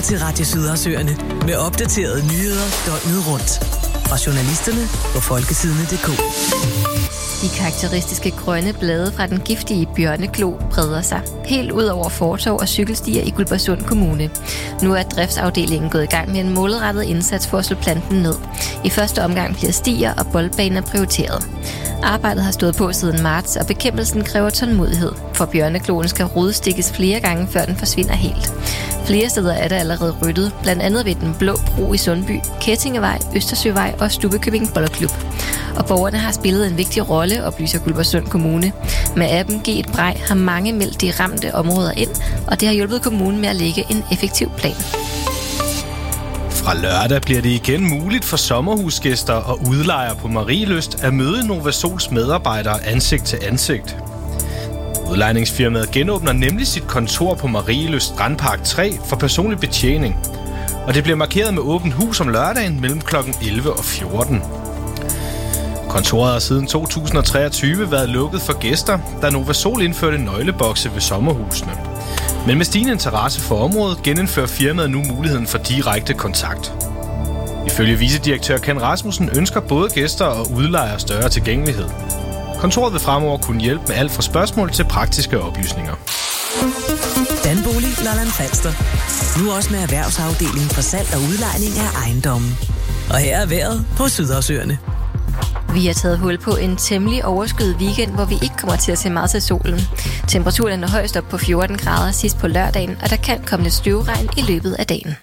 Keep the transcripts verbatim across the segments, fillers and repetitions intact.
til Radio Sydersøerne med opdaterede nyheder døgnet rundt. Fra journalisterne på folkesidene punktum d k. De karakteristiske grønne blade fra den giftige bjørneklo breder sig helt ud over fortov og cykelstier i Guldborgsund Kommune. Nu er driftsafdelingen gået i gang med en målrettet indsats for at slå planten ned. I første omgang bliver stier og boldbaner prioriteret. Arbejdet har stået på siden marts, og bekæmpelsen kræver tålmodighed, for bjørnekloen skal rodstikkes flere gange, før den forsvinder helt. Flere steder er der allerede ryddet, blandt andet ved den Blå Bro i Sundby, Kettingevej, Østersøvej og Stubbekøbing Boldklub. Og borgerne har spillet en vigtig rolle, oplyser Guldborgsund Kommune. Med appen Giv et Brej har mange meldt de ramte områder ind, og det har hjulpet kommunen med at lægge en effektiv plan. Fra lørdag bliver det igen muligt for sommerhusgæster og udlejere på Marielyst at møde Novasols medarbejdere ansigt til ansigt. Udlejningsfirmaet genåbner nemlig sit kontor på Marielyst Strandpark tre for personlig betjening. Og det bliver markeret med åbent hus om lørdagen mellem klokken elleve og fjorten. Kontoret har siden to tusind og treogtyve været lukket for gæster, da Novasol indførte nøglebokse ved sommerhusene. Men med stigende interesse for området genindfører firmaet nu muligheden for direkte kontakt. Ifølge vicedirektør Ken Rasmussen ønsker både gæster og udlejere større tilgængelighed. Kontoret vil fremover kunne hjælpe med alt fra spørgsmål til praktiske oplysninger. Danbolig Lolland Falster. Nu også med erhvervsafdelingen for salg og udlejning af ejendommen. Og her er vejret på Sydersøerne. Vi har taget hul på en temmelig overskyet weekend, hvor vi ikke kommer til at se meget til solen. Temperaturen er højst op på fjorten grader sidst på lørdagen, og der kan komme lidt støvregn i løbet af dagen.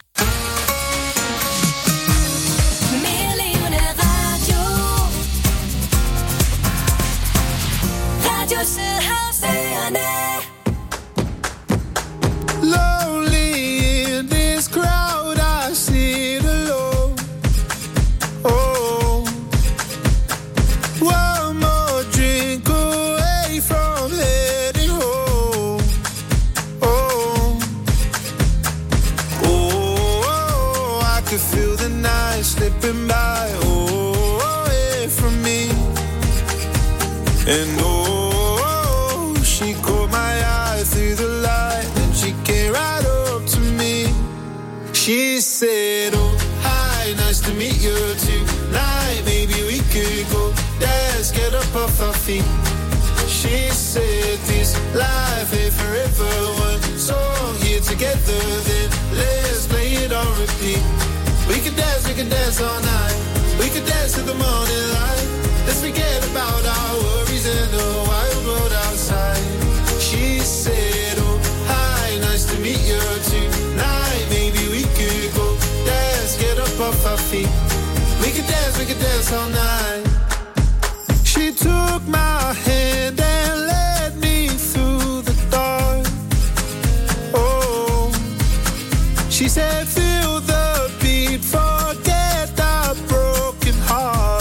And oh, she caught my eye through the light, and she came right up to me. She said, oh, hi, nice to meet you tonight. Maybe we could go dance, get up off our feet. She said, this life ain't forever. One song here together, then let's play it on repeat. We could dance, we could dance all night. We could dance to the morning light. Let's forget about our worries and the wild world outside. She said, oh, hi, nice to meet you tonight. Maybe we could go dance, get up off our feet. We could dance, we could dance all night. She took my hand and led me through the dark. Oh, she said, feel the beat, forget the broken heart.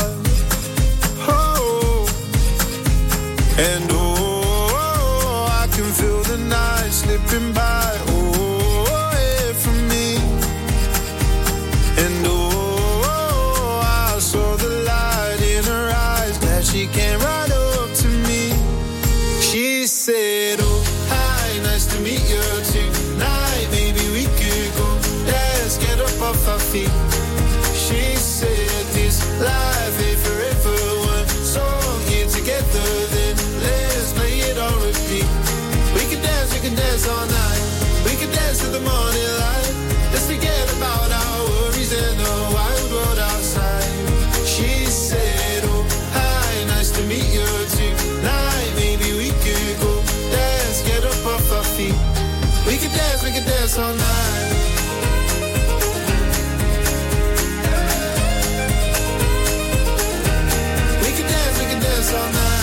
And oh, I can feel the night slipping by, oh, away from me. And oh, I saw the light in her eyes, glad she came right up to me. She said, oh, hi, nice to meet you tonight. Maybe we could go dance, get up off our feet. She said, this life ain't forever. One song here together, then let's play it on repeat. We can dance, we can dance all night. We can dance to the morning light. Let's forget about our worries and the wild world outside. She said, oh, hi, nice to meet you tonight. Maybe we could go dance, get up off our feet. We can dance, we can dance all night. We can dance, we can dance all night.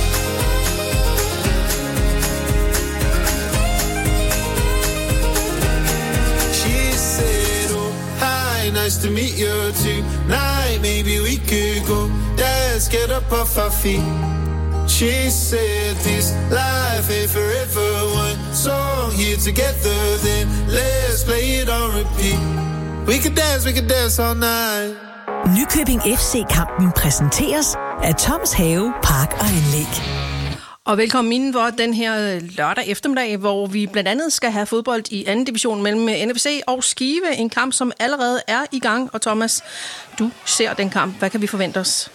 Nice to meet you tonight. Maybe we could go dance, get up off our feet. She said this life ain't forever. One song here together, then let's play it on repeat. We could dance, we could dance all night. Nykøbing F C-kampen præsenteres af Toms Have, Park og Anlæg. Og velkommen indenfor den her lørdag eftermiddag, hvor vi blandt andet skal have fodbold i anden division mellem N F C og Skive. En kamp, som allerede er i gang. Og Thomas, du ser den kamp. Hvad kan vi forvente os?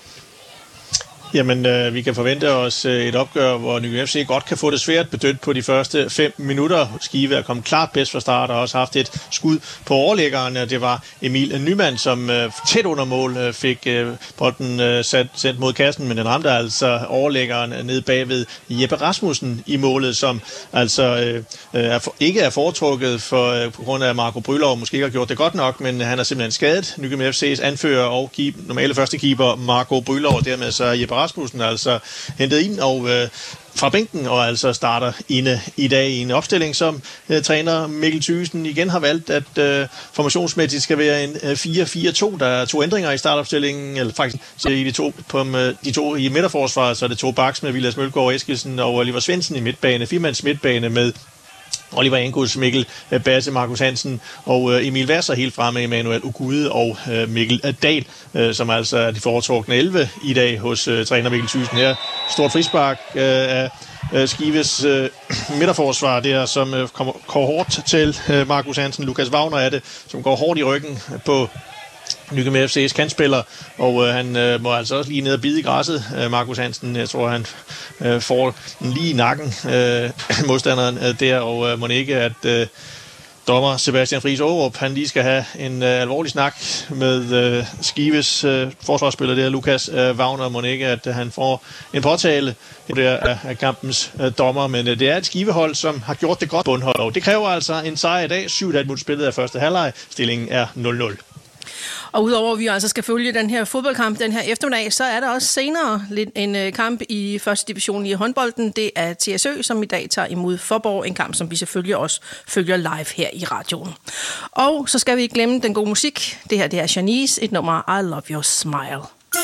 Jamen, øh, vi kan forvente os øh, et opgør, hvor Nykøbing F C godt kan få det svært bedømt på de første fem minutter. Skive er kommet klart bedst fra start og også haft et skud på overlæggeren. Det var Emil Nyman, som øh, tæt under mål øh, fik øh, bolden øh, sat, sendt mod kassen, men den ramte altså overlæggeren ned bagved Jeppe Rasmussen i målet, som altså øh, er for, ikke er foretrukket for, øh, på grund af Marco Brylov måske ikke har gjort det godt nok, men han er simpelthen skadet. Nykøbing F C's anfører og keep, normale første keeper Marco Brylov, og dermed så Jeppe Rasmussen altså hentet ind og øh, fra bænken, og altså starter inde i dag i en opstilling, som øh, træner Mikkel Thyssen igen har valgt, at øh, formationsmæssigt skal være en øh, fire fire to. Der er to ændringer i startopstillingen, eller faktisk i de to, på, de to i midterforsvaret, så er det to backs med Vilas Mølgaard Eskilsen og Oliver Svendsen i midtbane, firemands midtbane med Oliver Angus, Mikkel Basse, Markus Hansen og Emil Vasser helt fremme, Emanuel Ugude og Mikkel Dahl, som altså er de foretrukne elleve i dag hos træner Mikkel Thyssen her. Stort frispark af Skives midterforsvar der, som kommer hårdt til Markus Hansen. Lukas Wagner er det, som går hårdt i ryggen på Nykøbing F C's kantspiller, og øh, han øh, må altså også lige ned og bide i græsset, øh, Markus Hansen. Jeg tror, han øh, får den lige i nakken, øh, modstanderen øh, der, og øh, må ikke, at øh, dommer Sebastian Friis Aarup, han lige skal have en øh, alvorlig snak med øh, Skives øh, forsvarsspiller der, Lukas øh, Wagner, må ikke, at øh, han får en påtale der af, af kampens øh, dommer, men øh, det er et Skivehold, som har gjort det godt bundhold, og det kræver altså en sejr i dag. syv komma fem minutter spillet af første halvleg, stillingen er nul nul. Og udover at vi altså skal følge den her fodboldkamp den her eftermiddag, så er der også senere lidt en kamp i første division i håndbolden. Det er T S Ø, som i dag tager imod Faaborg. En kamp, som vi selvfølgelig også følger live her i radioen. Og så skal vi ikke glemme den gode musik. Det her, det er Shanice, et nummer I Love Your Smile.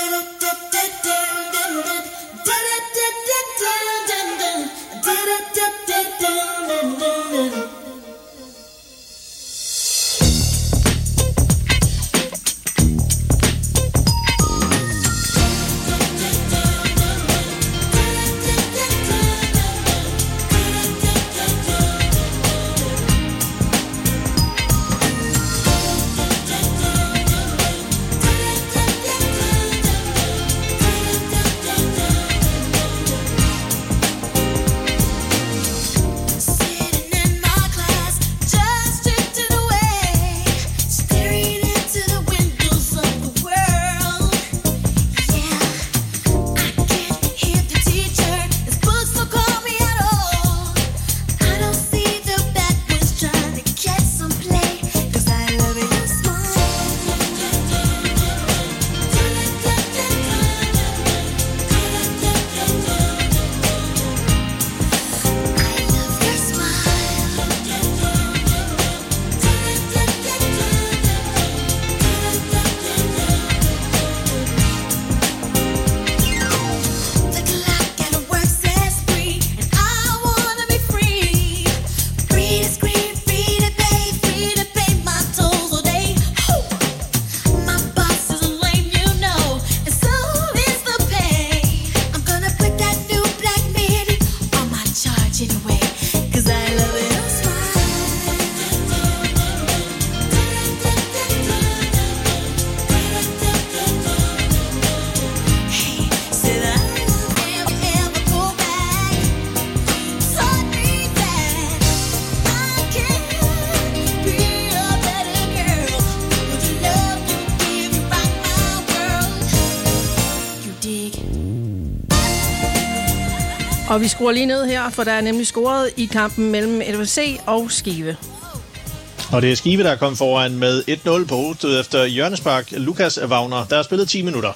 Og vi skruer lige ned her, for der er nemlig scoret i kampen mellem N F C og Skive. Og det er Skive, der er kommet foran med et nul på hovedet efter hjørnespark. Lukas Wagner, der har spillet ti minutter.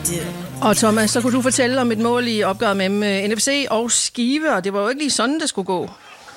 Og Thomas, så kunne du fortælle om et mål i opgøret mellem N F C og Skive, og det var jo ikke lige sådan, det skulle gå.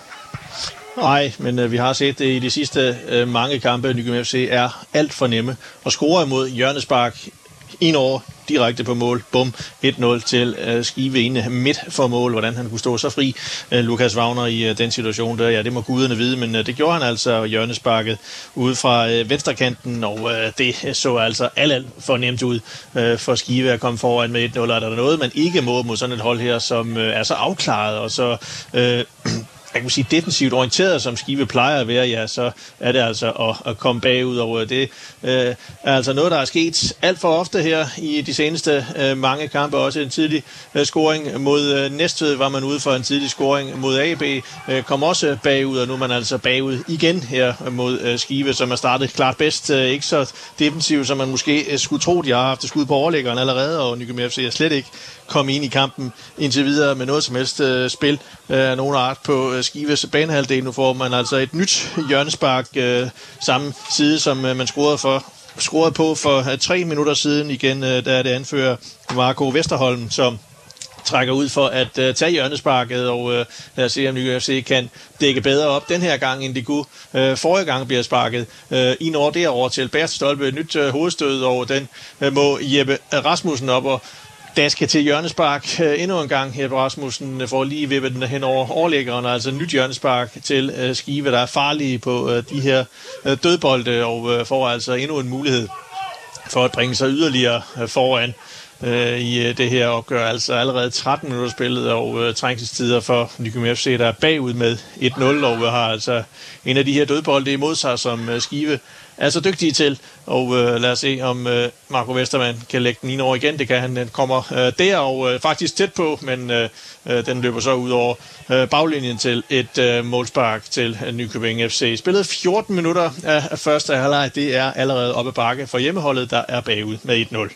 Nej, men øh, vi har set det i de sidste øh, mange kampe. Nykøbing F C er alt for nemme at score imod hjørnespark en over direkte på mål. Bum, et nul til øh, Skive inde midt for mål. Hvordan han kunne stå så fri, øh, Lukas Wagner, i øh, den situation der. Ja, det må guderne vide, men øh, det gjorde han altså, hjørnesparket ude fra øh, venstrekanten, og øh, det så altså alt, alt for nemt ud øh, for Skive at komme foran med et nul. Er der noget, man ikke må mod sådan et hold her, som øh, er så afklaret og så... Øh, jeg kan sige defensivt orienteret, som Skive plejer at være, ja, så er det altså at, at komme bagud, og det øh, er altså noget, der er sket alt for ofte her i de seneste øh, mange kampe. Også en tidlig øh, scoring mod øh, Næstved, var man ude for en tidlig scoring mod A B, øh, kom også bagud, og nu er man altså bagud igen her mod øh, Skive, som er startet klart bedst. Øh, ikke så defensivt, som man måske øh, skulle tro. De har haft skud på overlæggeren allerede, og Nykøbing F C er slet ikke kommet ind i kampen indtil videre med noget som helst øh, spil af øh, nogen art på øh, Skives banehalvdel. Nu får man altså et nyt hjørnespark, øh, samme side, som øh, man scorede, for, scorede på for øh, tre minutter siden igen, øh, der er det anfører Marco Vesterholm, som trækker ud for at uh, tage hjørnesparket, og uh, lad os se, om Nykøbing F C kan dække bedre op den her gang, end de kunne. Uh, forrige gang bliver sparket uh, i over derover til Bert Stolpe, et nyt uh, hovedstød, og den uh, må Jeppe Rasmussen op og daske til hjørnespark uh, endnu en gang. Jeppe Rasmussen får lige vippet den hen over overlæggeren, altså nyt hjørnespark til uh, Skive, der er farlige på uh, de her uh, dødbolde, og uh, får altså endnu en mulighed for at bringe sig yderligere uh, foran øh, i uh, det her opgør. Altså allerede tretten minutter spillet, og uh, trængselstider for Nykøbing F C, der er bagud med et nul, og uh, har altså en af de her dødbolde imod sig, som uh, Skive er så dygtige til. Og uh, lad os se, om uh, Marco Vestermann kan lægge den ind over igen. Det kan han. Den kommer uh, der, og uh, faktisk tæt på, men uh, uh, den løber så ud over uh, baglinjen til et uh, målspark til uh, Nykøbing F C. Spillet fjorten minutter af, af første halvleg. Det er allerede oppe bakke for hjemmeholdet, der er bagud med et nul.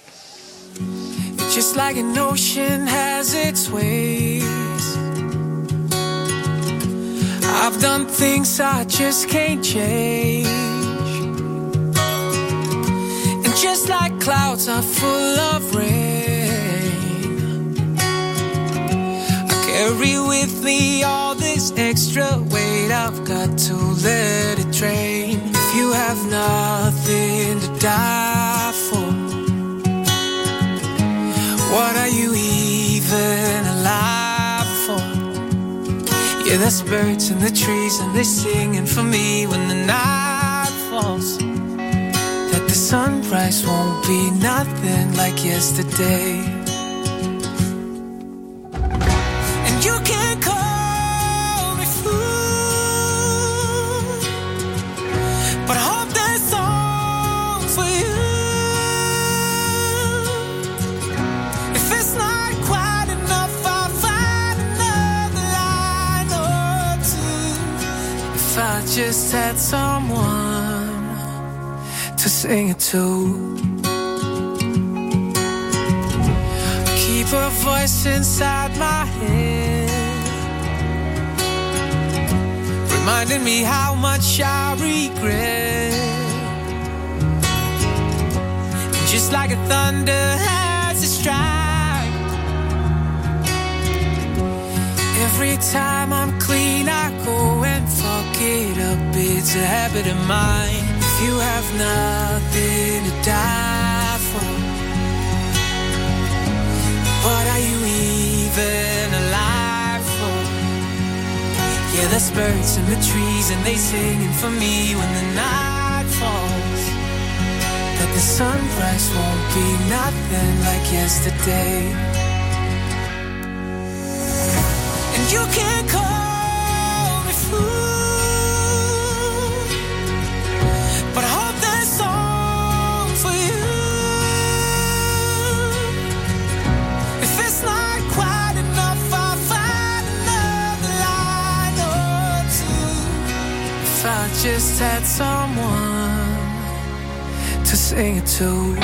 Just like an ocean has its waves, I've done things I just can't change. And just like clouds are full of rain, I carry with me all this extra weight. I've got to let it drain. If you have nothing to die for, what are you even alive for? Yeah, there's birds in the trees and they're singing for me when the night falls, that the sunrise won't be nothing like yesterday. And you can call me fool, but I hope there's song for you. If I just had someone to sing it to, keep a voice inside my head, reminding me how much I regret. Just like a thunder has a strike, every time I'm clean I go and fuck it up. It's a habit of mine. If you have nothing to die for, what are you even alive for? Yeah, there's birds in the trees and they singing for me when the night falls, that the sunrise won't be nothing like yesterday. And you can call me fool, but I hope there's song for you. If it's not quite enough, I'll find another line or two. If I just had someone to sing it to.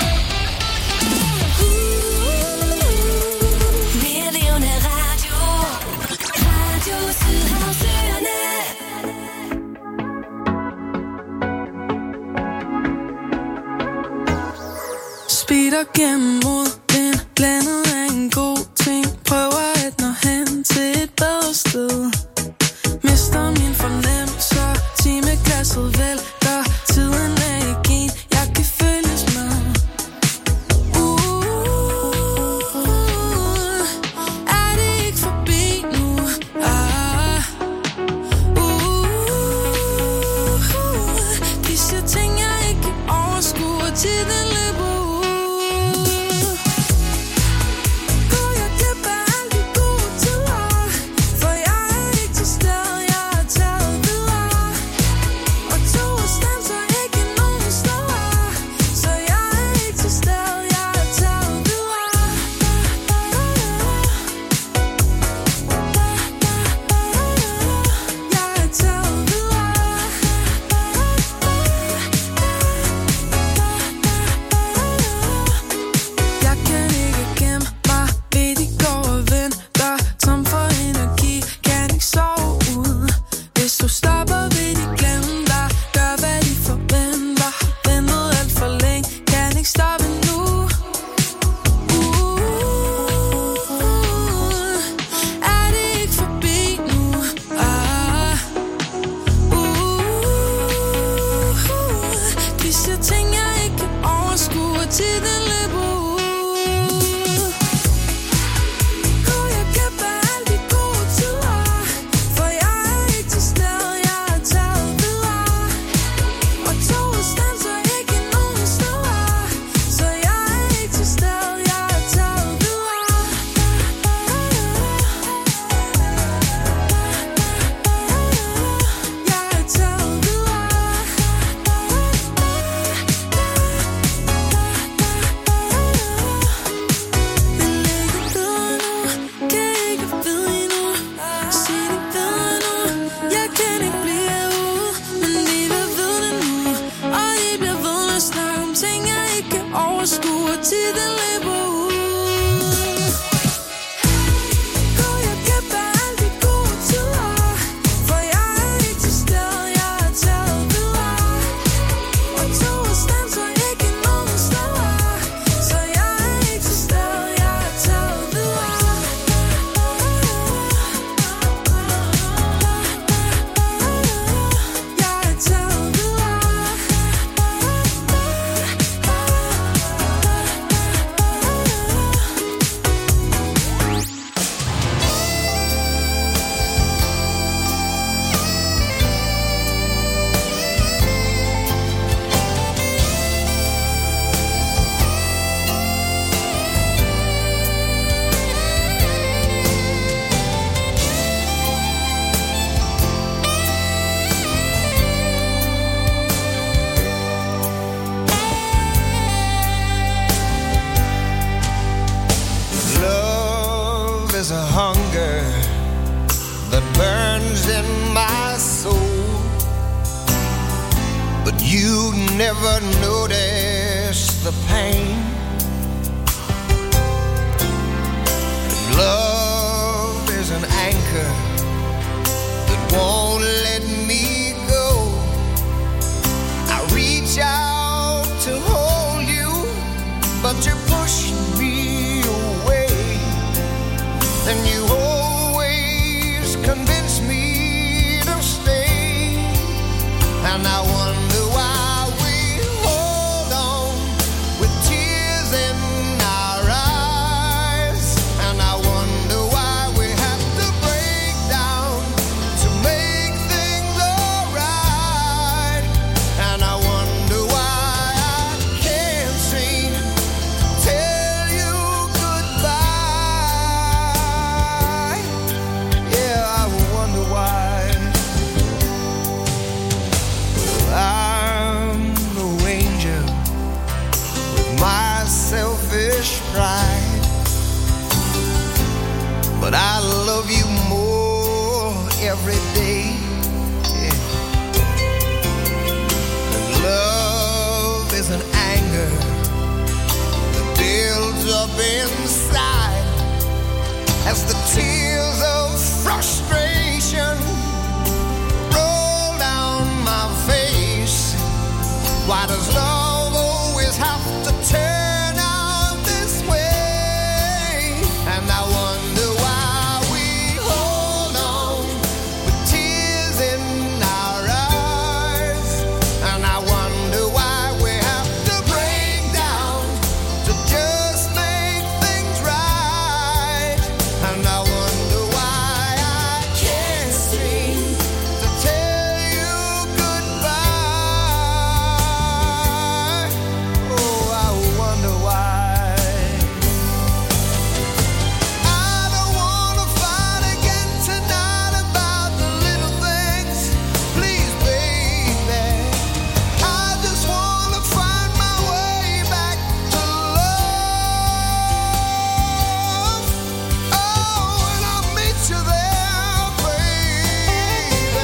Speeder gennem mod en never notice the pain. Love is an anchor that won't let me go. I reach out to hold you, but you push me away. And you always convince me to stay. And I wonder why we hold on with tears in our eyes. And I wonder why we have to break down to make things alright. And I wonder why I can't seem to tell you goodbye. Yeah, I wonder why. I'm no angel with my selfish pride, but I love you more every day. Yeah. And love is an anger that builds up inside as the tears of frustration roll down my face. Why does love always have to turn out this way? And I wonder why we hold on with tears in our eyes. And I wonder why we have to break down to just make things right. And I wonder why I can't seem to tell you goodbye. Oh, I wonder why. I don't wanna fight again tonight about the little things. Please, baby. I just wanna find my way back to love. Oh, and I'll meet you there, baby.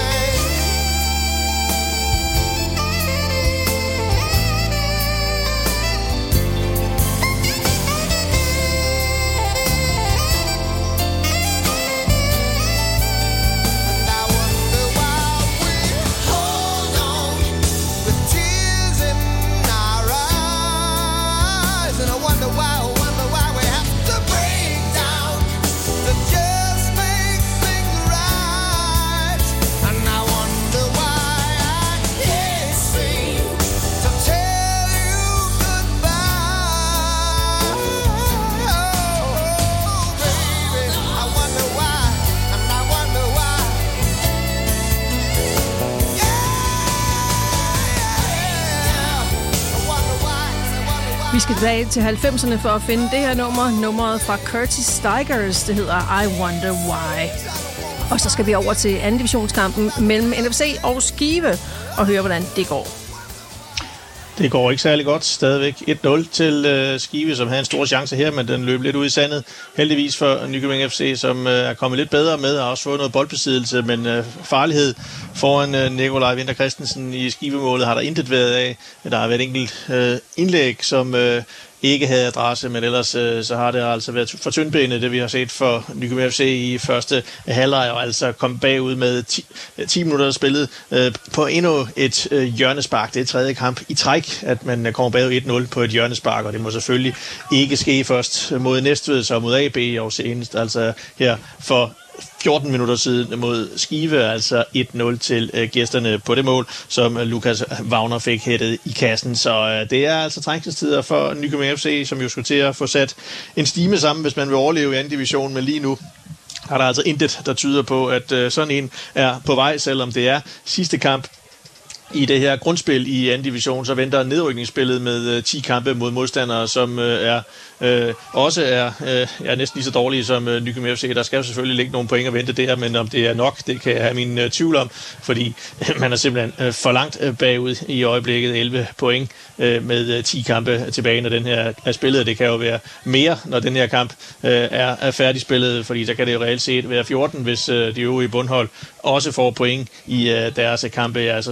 And I wonder why we hold on with tears in our eyes. And I wonder why, I wonder why we have to break down to just make things right. And I wonder why I can't seem to tell you goodbye. Oh, baby, I wonder why, and I wonder why. Vi skal tilbage til halvfemserne for at finde det her nummer. Nummeret fra Curtis Stigers. Det hedder I Wonder Why. Og så skal vi over til anden divisionskampen mellem N F C og Skive og høre, hvordan det går. Det går ikke særlig godt. Stadigvæk et nul til øh, Skive, som havde en stor chance her, men den løb lidt ud i sandet. Heldigvis for Nykøbing F C, som øh, er kommet lidt bedre med, og også fået noget boldbesiddelse, men øh, farlighed foran øh, Nikolaj Winther Christensen i Skive-målet har der intet været af. Der har været enkelt øh, indlæg, som øh, ikke havde adresse, men ellers øh, så har det altså været for tyndbenet, det vi har set for Nykøbing F C i første halvleg, og altså kom bagud med ti, ti minutter spillet øh, på endnu et øh, hjørnespark. Det er tredje kamp i træk, at man kommer bagud et nul på et hjørnespark, og det må selvfølgelig ikke ske først mod Næstved, så mod A B og senest altså her for fjorten minutter siden mod Skive, altså et nul til øh, gæsterne på det mål, som øh, Lukas Wagner fik hættet i kassen. Så øh, det er altså trængselstider for Nykøbing F C, som jo skulle til at få sat en stime sammen, hvis man vil overleve i anden division, men lige nu har der altså intet, der tyder på, at øh, sådan en er på vej, selvom det er sidste kamp i det her grundspil i anden division, så venter nedrykningsspillet med øh, ti kampe mod modstandere, som øh, er øh, også er, øh, er næsten lige så dårlige som øh, Nykøbing F C. Der skal jo selvfølgelig ligge nogle point at vente der, men om det er nok, det kan jeg have min øh, tvivl om, fordi øh, man er simpelthen øh, for langt øh, bagud i øjeblikket. elleve point øh, med øh, ti kampe tilbage, når den her er spillet. Det kan jo være mere, når den her kamp øh, er, er færdigspillet, fordi der kan det jo reelt set være fjorten, hvis øh, de øvrige bundhold også får point i øh, deres kampe. Jeg så ser det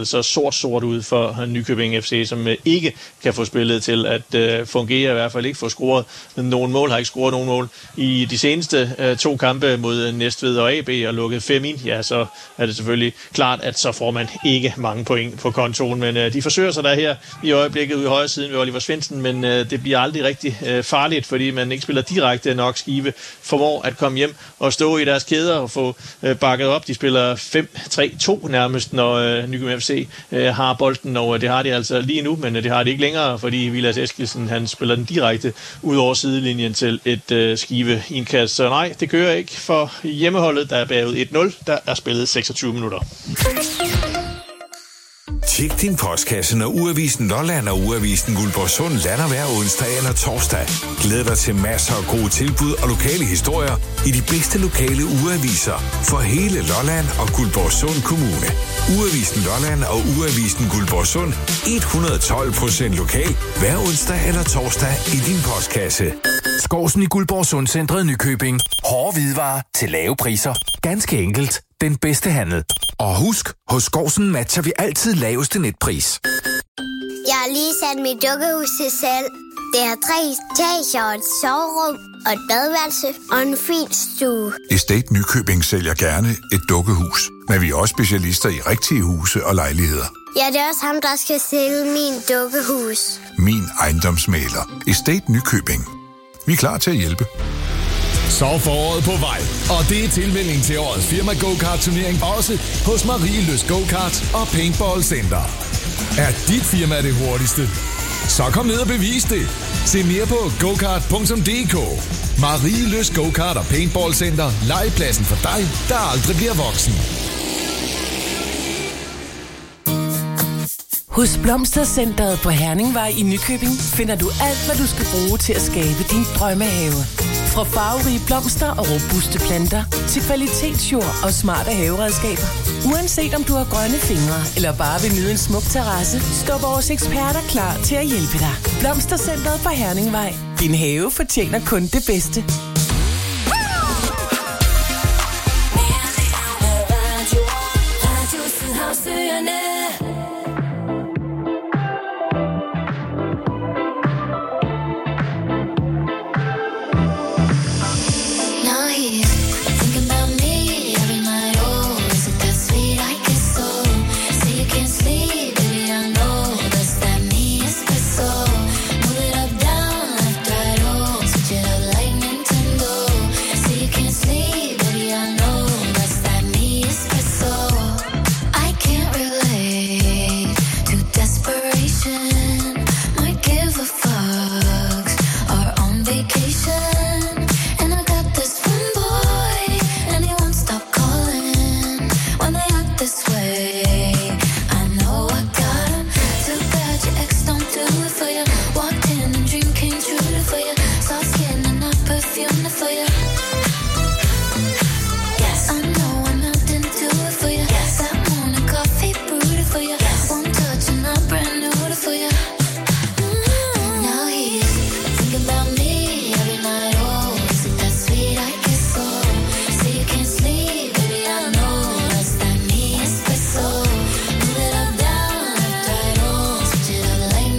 altså sort-sort ud for Nykøbing F C, som øh, ikke kan få spillet til at øh, fungere, i hvert fald ikke få scoret nogen mål, har ikke scoret nogen mål i de seneste øh, to kampe mod Næstved og A B og lukket fem ind, ja, så er det selvfølgelig klart, at så får man ikke mange point på kontoen, men øh, de forsøger sig der her i øjeblikket ude i højre siden ved Oliver Svendsen, men øh, det bliver aldrig rigtig øh, farligt, fordi man ikke spiller direkte nok. Skive formår at komme hjem og stå i deres kæder og få øh, bakket op. De spiller fem tre to nærmest, når øh, Nykøbing F C øh, har bolden, og det har de altså lige nu, men øh, det har de ikke længere, fordi Vilas Eskildsen, han spiller den direkte ud over sidelinjen til et øh, Skive indkast. Så nej, det kører ikke for hjemmeholdet, der er bagud et nul. Der er spillet seksogtyve minutter. Tjek din postkasse, når Ugeavisen Lolland og Ugeavisen Guldborgsund lander hver onsdag eller torsdag. Glæd dig til masser af gode tilbud og lokale historier i de bedste lokale ugeaviser for hele Lolland og Guldborgsund Kommune. Ugeavisen Lolland og Ugeavisen Guldborgsund hundrede og tolv procent lokal hver onsdag eller torsdag i din postkasse. Skovsen i Guldborgsund Centret Nykøbing. Hårde hvidevarer til lave priser. Ganske enkelt. Den bedste handel. Og husk, hos Skovsen matcher vi altid laveste netpris. Jeg har lige sat mit dukkehus til salg. Det har tre etager og et soverum og et badeværelse og en fin stue. Estate Nykøbing sælger gerne et dukkehus, men vi er også specialister i rigtige huse og lejligheder. Ja, det er også ham, der skal sælge min dukkehus. Min ejendomsmægler. Estate Nykøbing. Vi er klar til at hjælpe. Så er foråret på vej, og det er tilmelding til årets firma go-kart-turnering også hos Marie Lyst Go-Kart og Paintball Center. Er dit firma det hurtigste? Så kom ned og bevis det. Se mere på gokart punktum d k. Marie Lyst Go-Kart og Paintball Center. Legepladsen for dig, der aldrig bliver voksen. Hos Blomstercenteret på Herningvej i Nykøbing finder du alt, hvad du skal bruge til at skabe din drømmehave. Fra farverige blomster og robuste planter til kvalitetsjord og smarte haveredskaber. Uanset om du har grønne fingre eller bare vil nyde en smuk terrasse, står vores eksperter klar til at hjælpe dig. Blomstercenteret på Herningvej. Din have fortjener kun det bedste.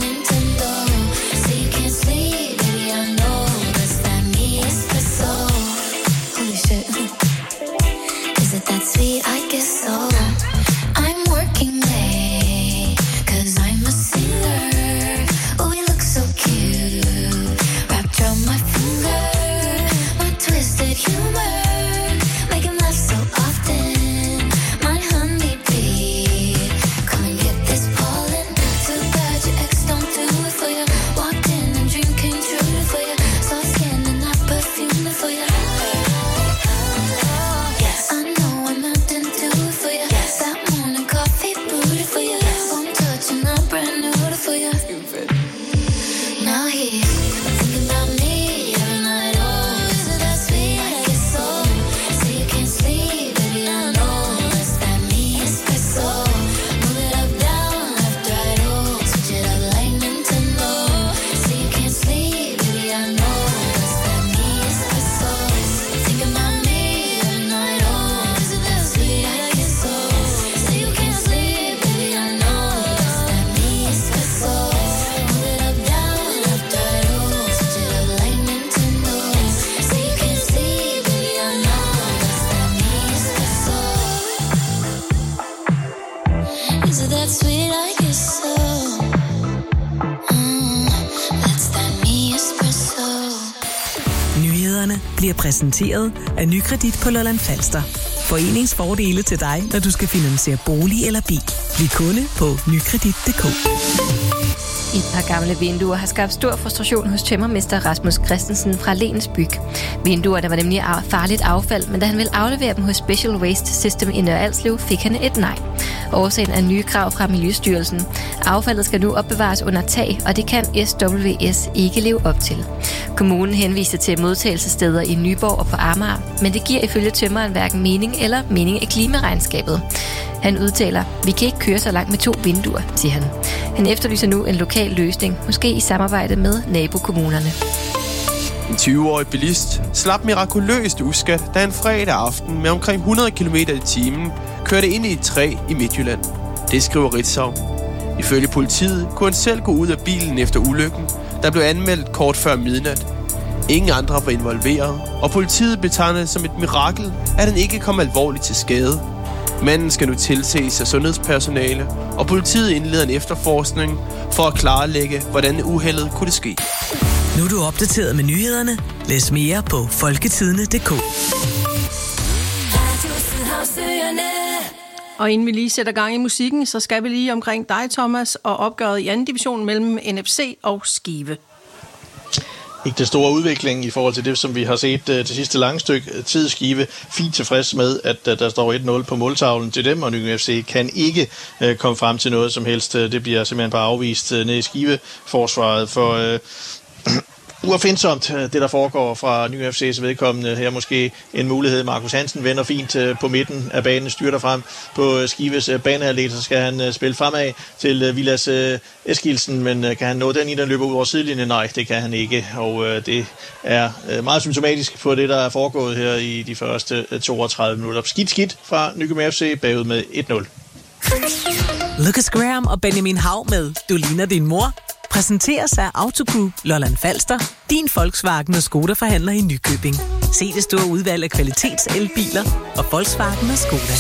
So nyhederne bliver præsenteret af Nykredit på Lolland Falster. Foreningsfordele til dig, når du skal finansiere bolig eller bil. Bliv kunde på nykredit punktum d k. Et par gamle vinduer har skabt stor frustration hos tømmermester Rasmus Christensen fra Lens Byg. Vinduerne var nemlig farligt affald, men da han ville aflevere dem hos Special Waste System i Nørre Alslev, fik han et nej. Årsagen er nye krav fra Miljøstyrelsen. Affaldet skal nu opbevares under tag, og det kan S W S ikke leve op til. Kommunen henviser til modtagelsessteder i Nyborg og på Amager, men det giver ifølge tømmeren hverken mening eller mening i klimaregnskabet. Han udtaler, vi kan ikke køre så langt med to vinduer, siger han. Han efterlyser nu en lokal løsning, måske i samarbejde med nabokommunerne. En tyve-årig bilist slap mirakuløst uskat, da han fredag aften med omkring hundrede kilometer i timen kørte ind i et træ i Midtjylland. Det skriver Ritzau. Ifølge politiet kunne han selv gå ud af bilen efter ulykken, der blev anmeldt kort før midnat. Ingen andre var involveret, og politiet betegner det som et mirakel, at han ikke kom alvorligt til skade. Manden skal nu tilses af sundhedspersonale, og politiet indleder en efterforskning for at klarlægge, hvordan uheldet kunne det ske. Nu er du opdateret med nyhederne. Læs mere på folketidende punktum d k. Og inden vi lige sætter gang i musikken, så skal vi lige omkring dig, Thomas, og opgøret i anden division mellem N F C og Skive. Ikke det store udvikling i forhold til det, som vi har set uh, til sidste lange stykke tid. Skive fint tilfreds med, at uh, der står et nul på måltavlen til dem, og Nykøbing F C kan ikke uh, komme frem til noget som helst. Det bliver simpelthen bare afvist uh, ned i Skive-forsvaret for... Uh, uopfindsomt, det der foregår fra Nykøbing F C's vedkommende. Her måske en mulighed. Markus Hansen vender fint på midten af banen, styrter frem på Skives banehalvdel, så skal han spille fremad til Vilas Eskilsen, men kan han nå den i, der løber ud over sidelinjen? Nej, det kan han ikke, og det er meget symptomatisk på det, der er foregået her i de første toogtredive minutter. Skidt skidt fra Nykøbing F C, bagud med et nul. Lucas Graham og Benjamin Hav med Du ligner din mor præsenteres af Autogroup Lolland Falster, din Volkswagen og Skoda forhandler i Nykøbing. Se det store udvalg af kvalitets-elbiler og Volkswagen og Skoda.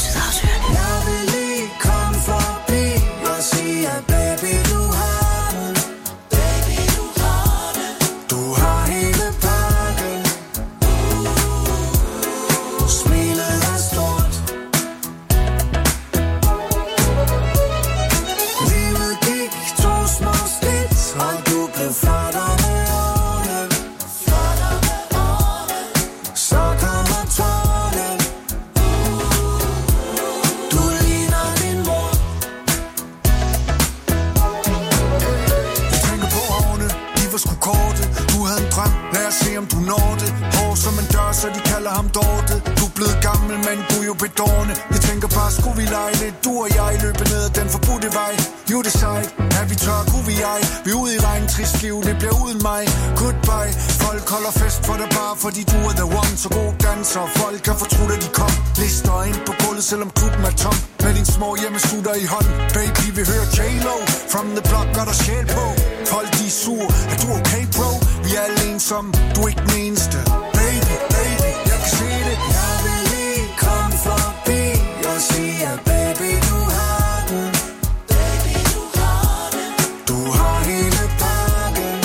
Så de kalder ham Dorte. Du er blevet gammel, men du er jo bedårende. Jeg tænker bare, skulle vi lege lidt? Du og jeg løber ned ad den forbudte vej. Jo, det er sejt. Er vi tør, kunne vi ej? Vi er ude i regn, trist liv, det bliver uden mig. Goodbye. Folk holder fest for dig bare, fordi du er the one. Så god danser. Folk kan fortrudt, at de kom. Lister ind på gulvet, selvom klubben er tom. Med din små hjemmesutter i hånden. Baby, vi hører J-Lo. From the block, gør der sjæl på. Folk, de er sur. Er du okay, bro? Vi er alle ensomme. Du er ikke den eneste. Baby, baby, jeg kan se det. Jeg vil lige komme forbi og sige, at baby, du har den. Baby, du har den. Du har hele pakken.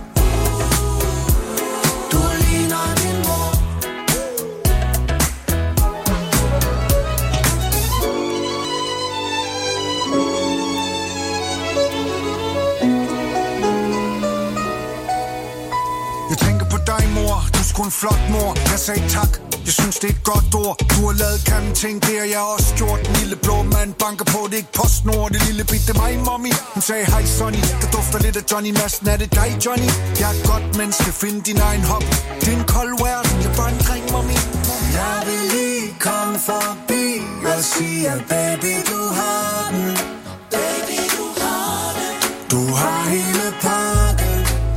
Du ligner din mor. Jeg tænker på dig, mor. Du er sgu en flot mor. Jeg sagde tak. Jeg synes, det er et godt ord. Du har lavet grimme ting, det har jeg også gjort. Den lille blå mand banker på, det er ikke PostNord. Det lille bitte mig, mommy. Hun sagde, hej Sonny. Der dufter lidt af Johnny Madsen. Er det dig, Johnny? Jeg er et godt menneske. Find din egen hop. Det er en kold verden. Jeg er bare en dreng, mommy. Jeg vil lige komme forbi og sige, at baby, du har den. Baby, du har den. Du har hele pakken.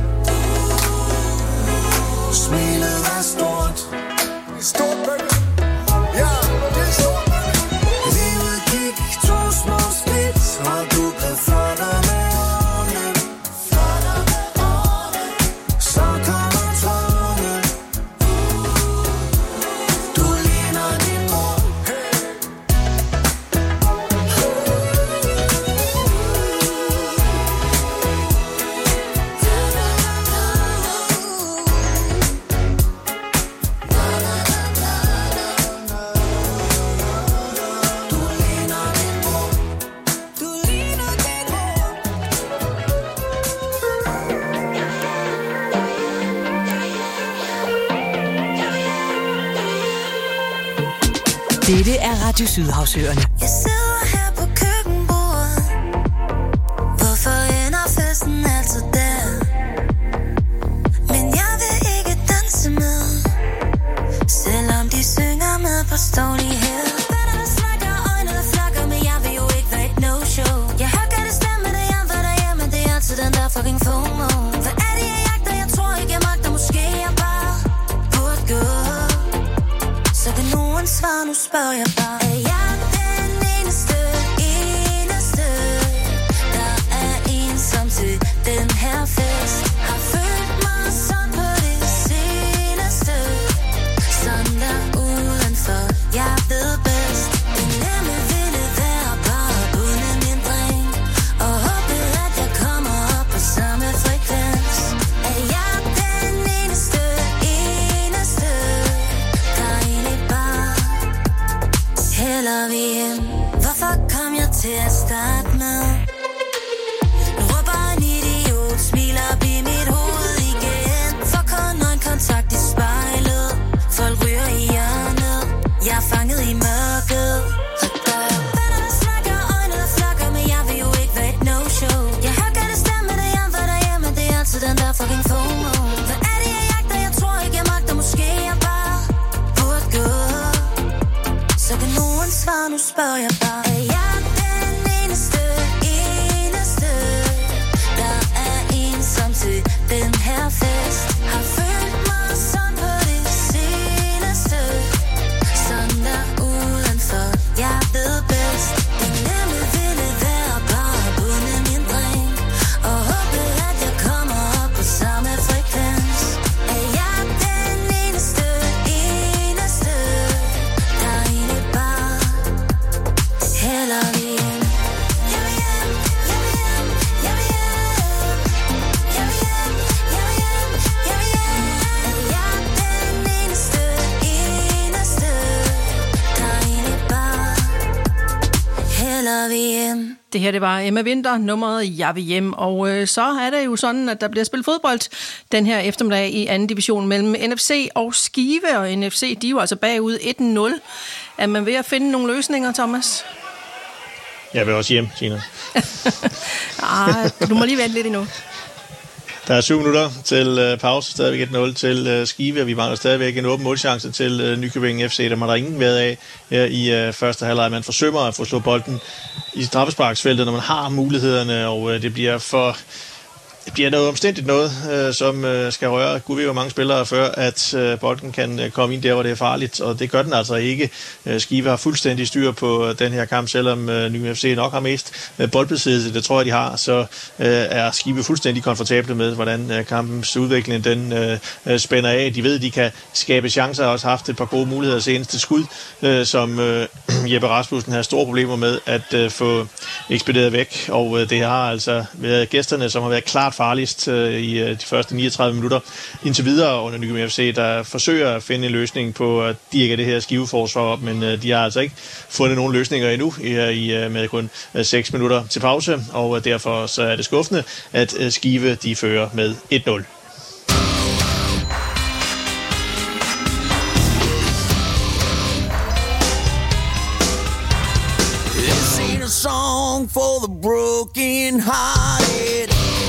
Smilet er stort. Stort, baby. Ja, det er stort, baby. Livet gik to små skridt, og du blev flottere med årene. Flottere med årene. Så kommer tårne. Du ligner din mor. Hey. Dette er Radio Sydhavsøerne. Jeg sidder her på køkkenbordet. Hvorfor ender festen altid der? Men jeg vil ikke danse med, selvom de synger med på Stony Hill. Vennerne snakker, øjnene flakker, men jeg vil jo ikke være et no-show. Jeg har godt det stemme, det jeg var derhjemme, men det er altid den der fucking FOMO. Hvad er det, jeg jagter? Jeg tror ikke, jeg magter. Måske jeg bare burde gå. Så kan nogen svare, nu spørger jeg bare. Er jeg den eneste, eneste, der er ensom til den her fest? Har følt mig sådan på det seneste, sådan der udenfor, jeg ved bedst. Det nemme ville være bare at bunde min dreng, og håbe, at jeg kommer op på samme frekvens. Er jeg den eneste, eneste, der egentlig bare hælder vi hjem? Hvorfor kom jeg til at starte med? Nu råber en idiot, smiler op i mit hoved igen. For kun øjenkontakt i spejlet, folk ryger i hjørnet, jeg er fanget i mørket. Vennerne snakker, øjnene flakker, men jeg vil jo ikke være et no-show. Jeg har godt det stemme, det jeg var derhjemme, det er altid den der fucking FOMO. Hvad er det, jeg jagter? Jeg tror ikke, jeg magter. Måske jeg bare burde gå. Så kan nogen svare, nu spørger jeg bare. Er jeg den eneste, eneste, der er ensom til den her fest? Har følt mig sådan på det seneste, sådan der udenfor, jeg ved bedst. Det nemme ville være bare at bunde min dreng, og håbe, at jeg kommer op på samme frekvens. Er jeg den eneste, eneste, der egentlig bare hælder vi hjem? Jeg vil hjem, jeg vil hjem, jeg vil hjem, jeg vil hjem, jeg vil hjem, jeg vil hjem. Er jeg den eneste, eneste, der egentlig bare hælder vi hjem? Det her, det var Emma Winther, nummeret Jeg vil hjem. Og øh, så er det jo sådan, at der bliver spillet fodbold den her eftermiddag i anden division mellem N F C og Skive. Og N F C, de er jo altså bagud et nul. Er man ved at finde nogle løsninger, Thomas? Jeg vil også hjem, Tina. Ah, du må lige vente lidt endnu. Der er syv minutter til øh, pause, stadigvæk et nul til øh, Skive, og vi mangler stadigvæk en åben målchance til øh, Nykøbing F C. Der må der ingen været af her i øh, første halvleg. Man forsømmer at få slået bolden i straffesparksfeltet, når man har mulighederne, og øh, det bliver for... Det bliver noget omstændigt noget, øh, som øh, skal røre Gud ved hvor mange spillere, før at øh, bolden kan øh, komme ind der, hvor det er farligt, og det gør den altså ikke. Øh, Skive har fuldstændig styr på øh, den her kamp, selvom øh, Nykøbing F C nok har mest øh, boldbesiddelse, det tror jeg, de har, så øh, er Skive fuldstændig komfortable med, hvordan øh, kampens udvikling den øh, spænder af. De ved, de kan skabe chancer, og også haft et par gode muligheder senest til skud, øh, som øh, Jeppe Rasmussen har store problemer med at øh, få ekspederet væk, og øh, det har altså været gæsterne, som har været klart farligst øh, i øh, de første niogtredive minutter indtil videre under Nykøbing F C, der forsøger at finde en løsning på at dirke det her Skive-forsvar op, men øh, de har altså ikke fundet nogen løsninger endnu i, i, øh, med kun øh, seks minutter til pause, og øh, derfor så er det skuffende, at øh, Skive de fører med et nul. This ain't a song for the broken hearted.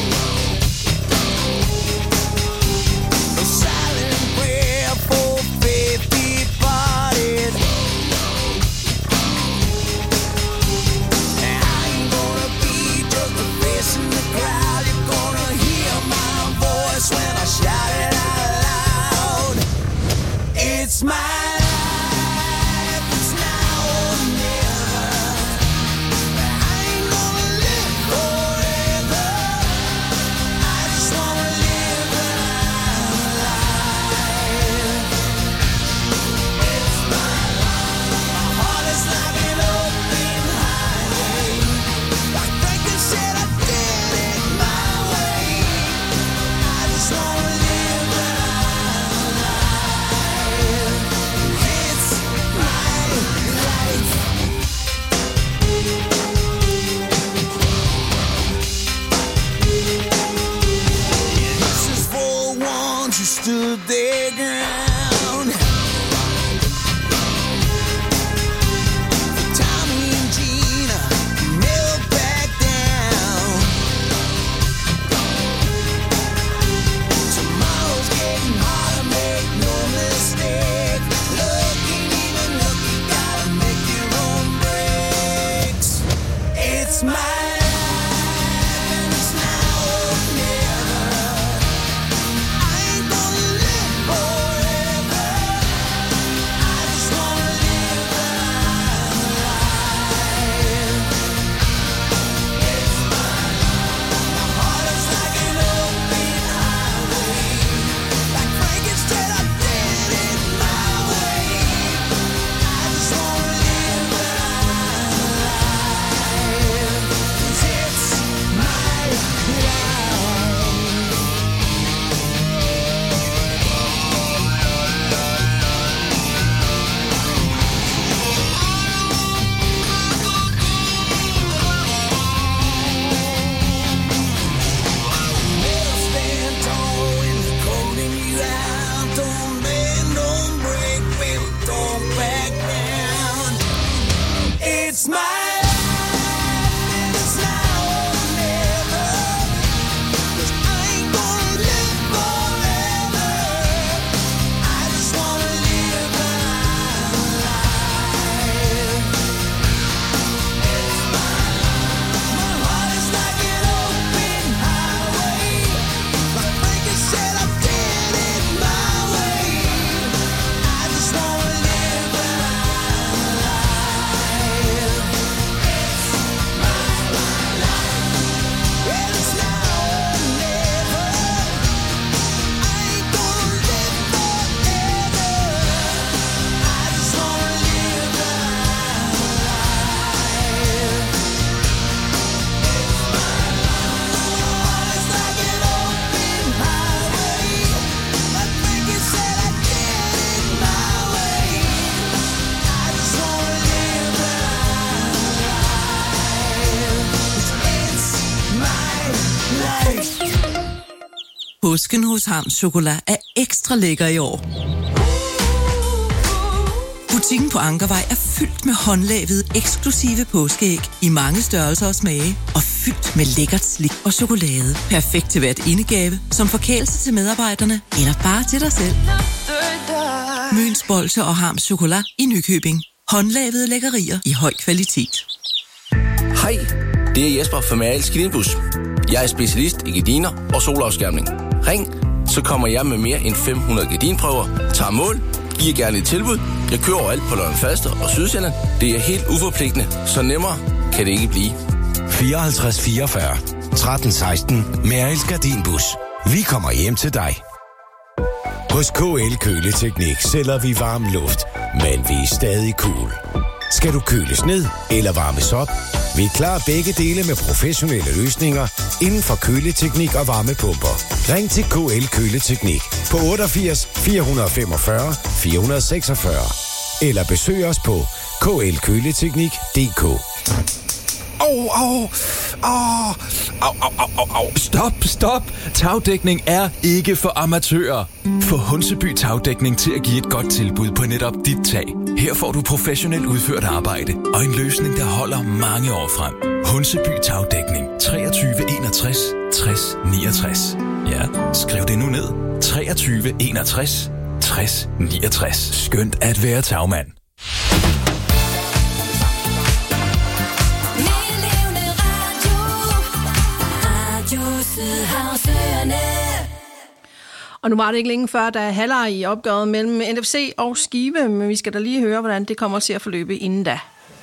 It's my life, it's now or never. I ain't gonna live forever. I just wanna live when I'm alive. It's my life, my heart is like an open highway. Like Franklin said, I did it my way. I just wanna live when I'm alive. Påsken hos Harms Chokolat er ekstra lækker i år. Butikken på Ankervej er fyldt med håndlavede, eksklusive påskeæg i mange størrelser og smage, og fyldt med lækkert slik og chokolade. Perfekt til hvert indegave, som forkælelse til medarbejderne eller bare til dig selv. Møns Bolsje og Harms Chokolat i Nykøbing. Håndlavede lækkerier i høj kvalitet. Hej, det er Jesper fra Maals Gardinbus. Jeg er specialist i gardiner og solafskærmning. Ring, så kommer jeg med mere end fem hundrede gardinprøver, tager mål, giver gerne et tilbud. Jeg kører overalt på Lolland Falster og Sydsjælland. Det er helt uforpligtende, så nemmere kan det ikke blive. fireoghalvtreds fireogfyrre tretten seksten Maals Gardinbus. Vi kommer hjem til dig. Hos K L Køleteknik sælger vi varm luft, men vi er stadig cool. Skal du køles ned eller varmes op? Vi klarer begge dele med professionelle løsninger inden for køleteknik og varmepumper. Ring til K L Køleteknik på otteogfirs fire femogfyrre fire seksogfyrre eller besøg os på k l køleteknik punktum d k. Au, au, au, au, au, au, au. Stop, stop. Tagdækning er ikke for amatører. Få Hunseby Tagdækning til at give et godt tilbud på netop dit tag. Her får du professionelt udført arbejde og en løsning, der holder mange år frem. Hunseby Tagdækning treogtyve enogtres tres niogtres. Ja, skriv det nu ned. treogtyve enogtres tres niogtres. Skønt at være tagmand. Og nu var det ikke længe før, der er halvleg i opgøret mellem N F C og Skive, men vi skal da lige høre, hvordan det kommer til at forløbe inden da.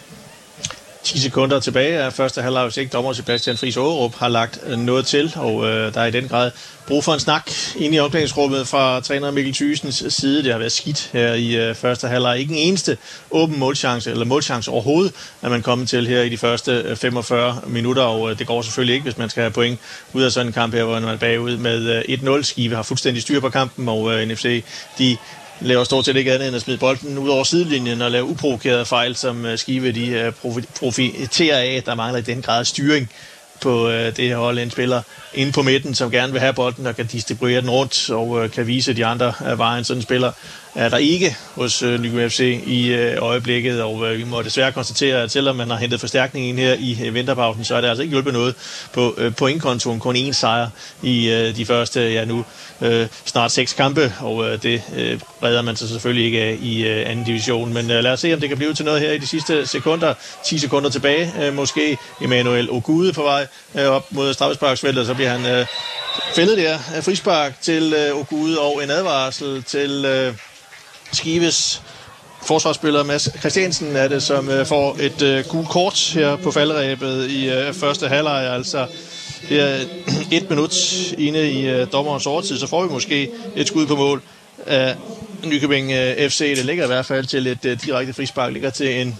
ti sekunder tilbage af første halvleg, hvis ikke dommer Sebastian Friis Aarup har lagt noget til, og øh, der er i den grad brug for en snak inde i omklædningsrummet fra træner Mikkel Thysens side. Det har været skidt her i øh, første halvleg. Ikke en eneste åben målchance, eller målchance overhovedet, er man kommet til her i de første femogfyrre minutter, og øh, det går selvfølgelig ikke, hvis man skal have point ud af sådan en kamp her, hvor man er bagud med øh, et nul. Skive har fuldstændig styr på kampen, og øh, N F C, de laver stort set ikke andet end at smide bolden ud over sidelinjen og lave uprovokerede fejl, som Skive de profiterer af. Der mangler i den grad styring på det her hold. En spiller inde på midten, som gerne vil have bolden og kan distribuere den rundt og kan vise de andre vejen. Sådan en spiller er der ikke hos Nykøbing F C i øjeblikket, og vi må desværre konstatere, at selvom man har hentet forstærkning ind her i vinterpausen, så er det altså ikke hjulpet noget på pointkontoen. Kun én sejr i de første, ja nu, snart seks kampe, og det redder man sig selvfølgelig ikke af i anden division. Men lad os se, om det kan blive til noget her i de sidste sekunder. ti sekunder tilbage, måske. Emmanuel Ogude på vej op mod straffesparksfeltet, så bliver han fældet der. Frispark til Ogude og en advarsel til Skives forsvarsspiller Mads Christiansen er det, som øh, får et øh, gult kort her på falderæbet i øh, første halvleg. Altså, det er et minut inde i øh, dommerens overtid, så får vi måske et skud på mål af Nykøbing øh, F C. Det ligger i hvert fald til et øh, direkte frispark, ligger til en,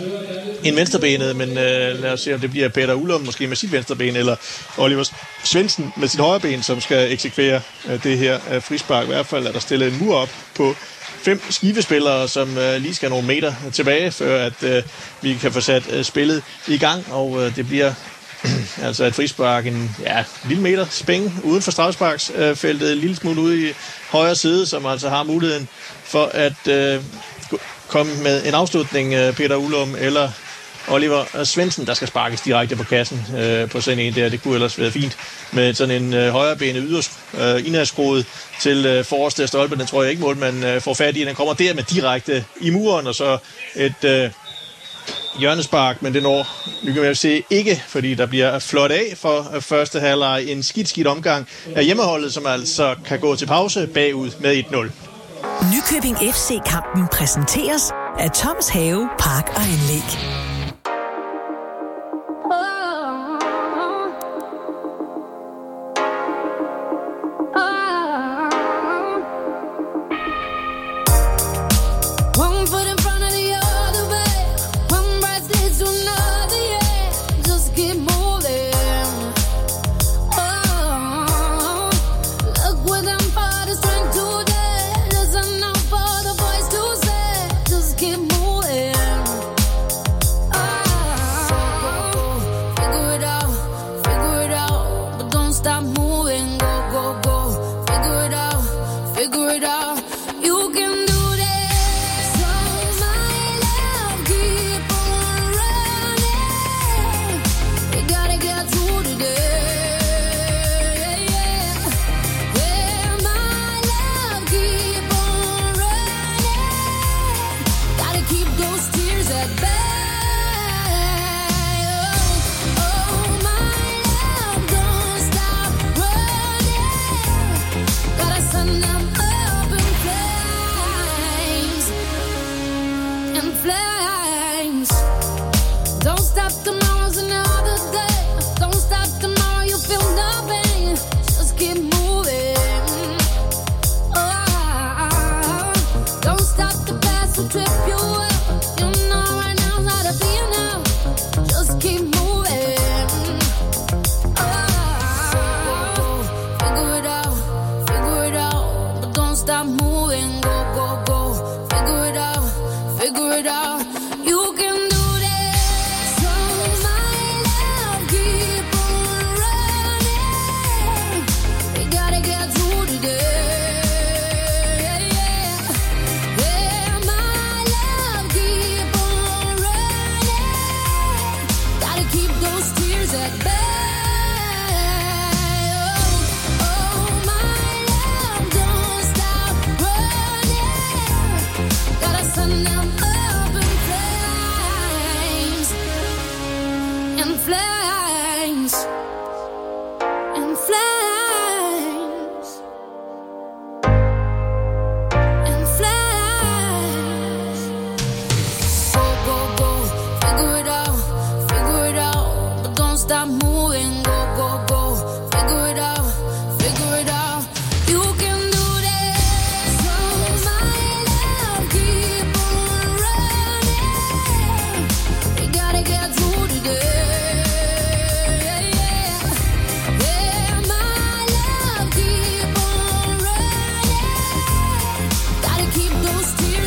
en venstrebenet, men øh, lad os se, om det bliver Peter Ullum måske med sit venstreben, eller Oliver Svendsen med sit højreben, som skal eksekvere øh, det her øh, frispark. I hvert fald er der stillet en mur op på fem skivespillere, som øh, lige skal nogle meter tilbage, før at øh, vi kan få sat øh, spillet i gang, og øh, det bliver altså et frispark, en ja, lille meter spæng uden for straffesparksfeltet, øh, en lille smule ude i højre side, som altså har muligheden for at øh, komme med en afslutning, øh, Peter Ullum eller Oliver Svendsen, der skal sparkes direkte på kassen øh, på sådan en der. Det kunne ellers være fint med sådan en øh, højrebenet yders, øh, indadskruet til øh, forreste stolpe. Den tror jeg ikke, mål man øh, får fat i. Den kommer der med direkte i muren, og så et øh, hjørnespark, men det når Nykøbing F C ikke, fordi der bliver flot af for øh, første halvleg. En skidt, skidt omgang af hjemmeholdet, som altså kan gå til pause bagud med et nul. Nykøbing F C-kampen præsenteres af Toms Have, Park og Anlæg.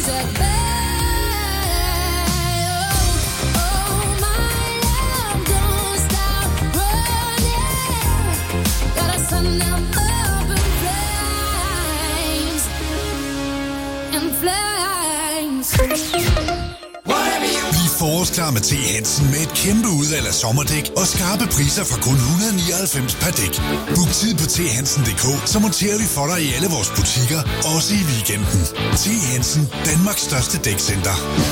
take back. Oh, oh, my love, don't stop running. Gotta send them up in flames, in flames. Bliv forårsklar med T. Hansen med et kæmpe udvalg af sommerdæk og skarpe priser fra kun et hundrede og nioghalvfems per dæk. Book tid på t hansen punktum d k, så monterer vi for dig i alle vores butikker, også i weekenden. T. Hansen, Danmarks største dækcenter.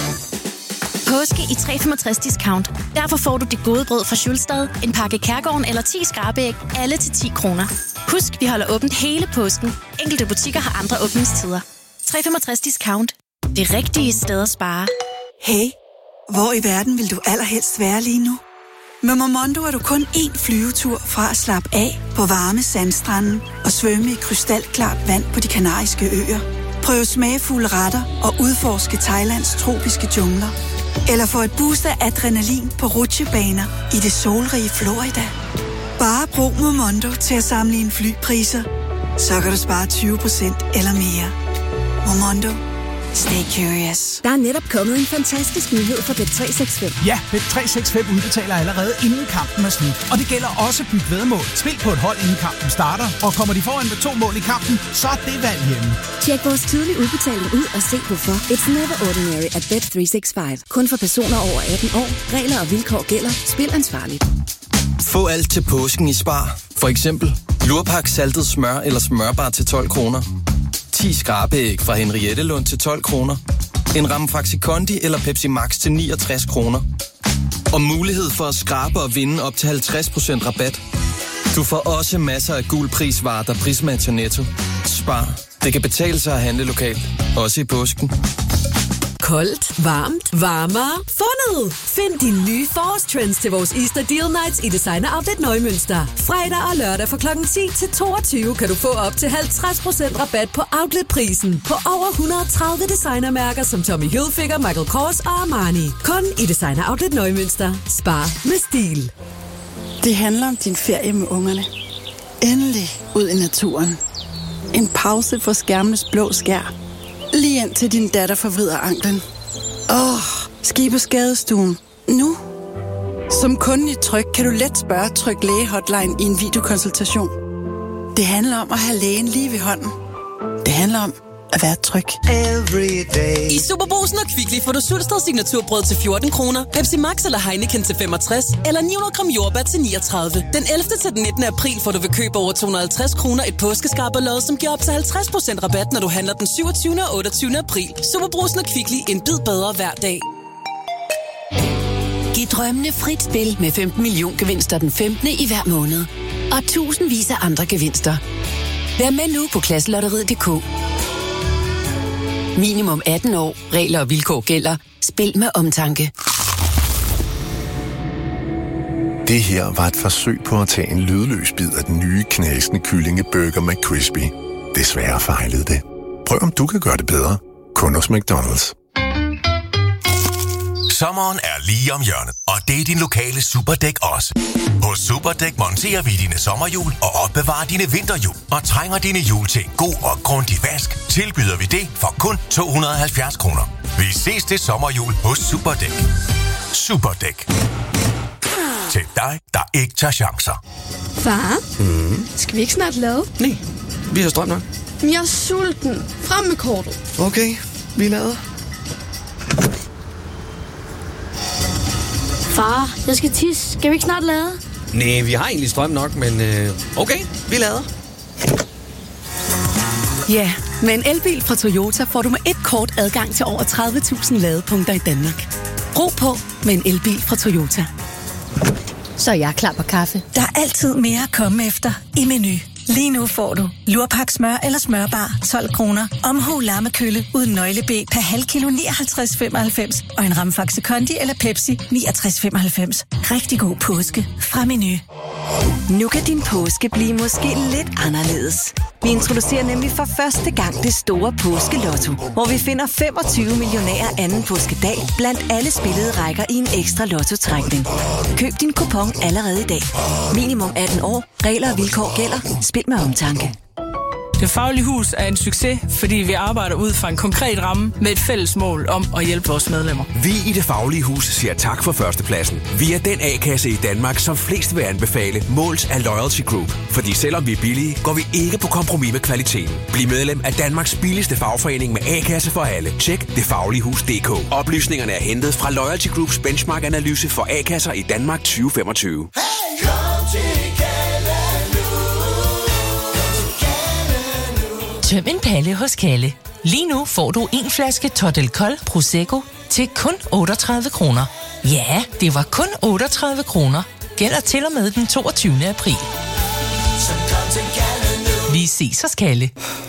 Påske i tre komma femogtres discount. Derfor får du det gode brød fra Schulstad, en pakke Kærgården eller ti skrabæg, alle til ti kroner. Husk, vi holder åbent hele påsken. Enkelte butikker har andre åbningstider. tre komma femogtres discount. Det rigtige sted at spare. Hey, hvor i verden vil du allerhelst være lige nu? Med Momondo er du kun én flyvetur fra at slappe af på varme sandstranden og svømme i krystalklart vand på de kanariske øer. Prøv smagfulde retter og udforske Thailands tropiske jungler. Eller få et boost af adrenalin på rutsjebaner i det solrige Florida. Bare brug Momondo til at sammenligne flypriser, så kan du spare tyve procent eller mere. Momondo. Stay curious. Der er netop kommet en fantastisk nyhed for Bet tre seks fem. Ja, Bet tre seks fem udbetaler allerede inden kampen er slut. Og det gælder også byt væddemål. Spil på et hold inden kampen starter, og kommer de foran med to mål i kampen, så er det valg hjemme. Tjek vores tidlige udbetaling ud og se hvorfor. It's never ordinary at Bet tre seks fem. Kun for personer over atten år. Regler og vilkår gælder. Spil ansvarligt. Få alt til påsken i Spar. For eksempel lurpak saltet smør eller smørbar til tolv kroner. ti skrabeæg fra Henriette Lund til tolv kroner. En ramme Faxi Kondi eller Pepsi Max til niogtres kroner. Og mulighed for at skrabe og vinde op til halvtreds procent rabat. Du får også masser af gul prisvarer, der prismatcher Netto. Spar. Det kan betale sig at handle lokalt. Også i påsken. Koldt, varmt, varmere, fundet! Find dine nye forårstrends til vores Easter Deal Nights i Designer Outlet Nøgmønster. Fredag og lørdag fra klokken ti til toogtyve kan du få op til halvtreds procent rabat på outletprisen på over et hundrede og tredive designermærker som Tommy Hilfiger, Michael Kors og Armani. Kun i Designer Outlet Nøgmønster. Spar med stil. Det handler om din ferie med ungerne. Endelig ud i naturen. En pause for skærmenes blå skær. Lige ind til din datter forvrider anklen. Åh, oh, ski på skadestuen. Nu. Som kunde i Tryg kan du let spørge Tryg Læge Hotline i en videokonsultation. Det handler om at have lægen lige ved hånden. Det handler om at være tryg. I Superbrugsen og Kvickly får du Sulsted signaturbrød til fjorten kroner, Pepsi Max eller Heineken til femogtres, eller ni hundrede gram jordbær til niogtredive. Den ellevte til den nittende april får du ved køb over to hundrede og halvtreds kroner et påskeskarberlod, som giver op til halvtreds procent rabat, når du handler den syvogtyvende og otteogtyvende april. Superbrugsen og Kvickly, en bid bedre hver dag. Giv drømmene frit spil med femten million gevinster den femtende i hver måned. Og tusindvis af andre gevinster. Vær med nu på klasselotteriet punktum d k. Minimum atten år. Regler og vilkår gælder. Spil med omtanke. Det her var et forsøg på at tage en lydløs bid af den nye knasende kyllingeburger McCrispy. Desværre fejlede det. Prøv om du kan gøre det bedre. Kun hos McDonald's. Sommeren er lige om hjørnet, og det er din lokale Superdæk også. Hos Superdæk monterer vi dine sommerhjul og opbevarer dine vinterhjul. Og trænger dine hjul til en god og grundig vask, tilbyder vi det for kun to hundrede og halvfjerds kroner. Vi ses til sommerhjul hos Superdæk. Superdæk. Til dig, der ikke tager chancer. Far, Mm. skal vi ikke snart lade? Nej, vi har strøm nok. Men jeg er sulten. Frem med kortet. Okay, vi lader. Far, jeg skal tisse. Skal vi ikke snart lade? Nej, vi har egentlig strøm nok, men øh, okay, vi lader. Ja, med en elbil fra Toyota får du med et kort adgang til over tredive tusind ladepunkter i Danmark. Ro på med en elbil fra Toyota. Så er jeg klar på kaffe. Der er altid mere at komme efter i Menu. Lige nu får du lurpak smør eller smørbar tolv kroner, omhu lammekølle uden nøglebæg per halv kilo nioghalvtreds komma femoghalvfems og en ramme Faxi Kondi eller Pepsi niogtres komma femoghalvfems. Rigtig god påske fra Menu. Nu kan din påske blive måske lidt anderledes. Vi introducerer nemlig for første gang det store påskelotto, hvor vi finder femogtyve millionærer anden påskedag blandt alle spillede rækker i en ekstra lotto-trækning. Køb din kupon allerede i dag. Minimum atten år. Regler og vilkår gælder. Spil med omtanke. Det Faglige Hus er en succes, fordi vi arbejder ud fra en konkret ramme med et fælles mål om at hjælpe vores medlemmer. Vi i Det Faglige Hus siger tak for førstepladsen. Vi er den A-kasse i Danmark, som flest vil anbefale, målt af Loyalty Group. Fordi selvom vi er billige, går vi ikke på kompromis med kvaliteten. Bliv medlem af Danmarks billigste fagforening med A-kasse for alle. Tjek det faglige hus punktum d k. Oplysningerne er hentet fra Loyalty Groups benchmark-analyse for A-kasser i Danmark tyve femogtyve. Hey, kom til Tøm en palle hos Kalle. Lige nu får du en flaske Totel Kold Prosecco til kun otteogtredive kroner. Ja, det var kun otteogtredive kroner. Gælder til og med den toogtyvende april. Vi ses hos Kalle.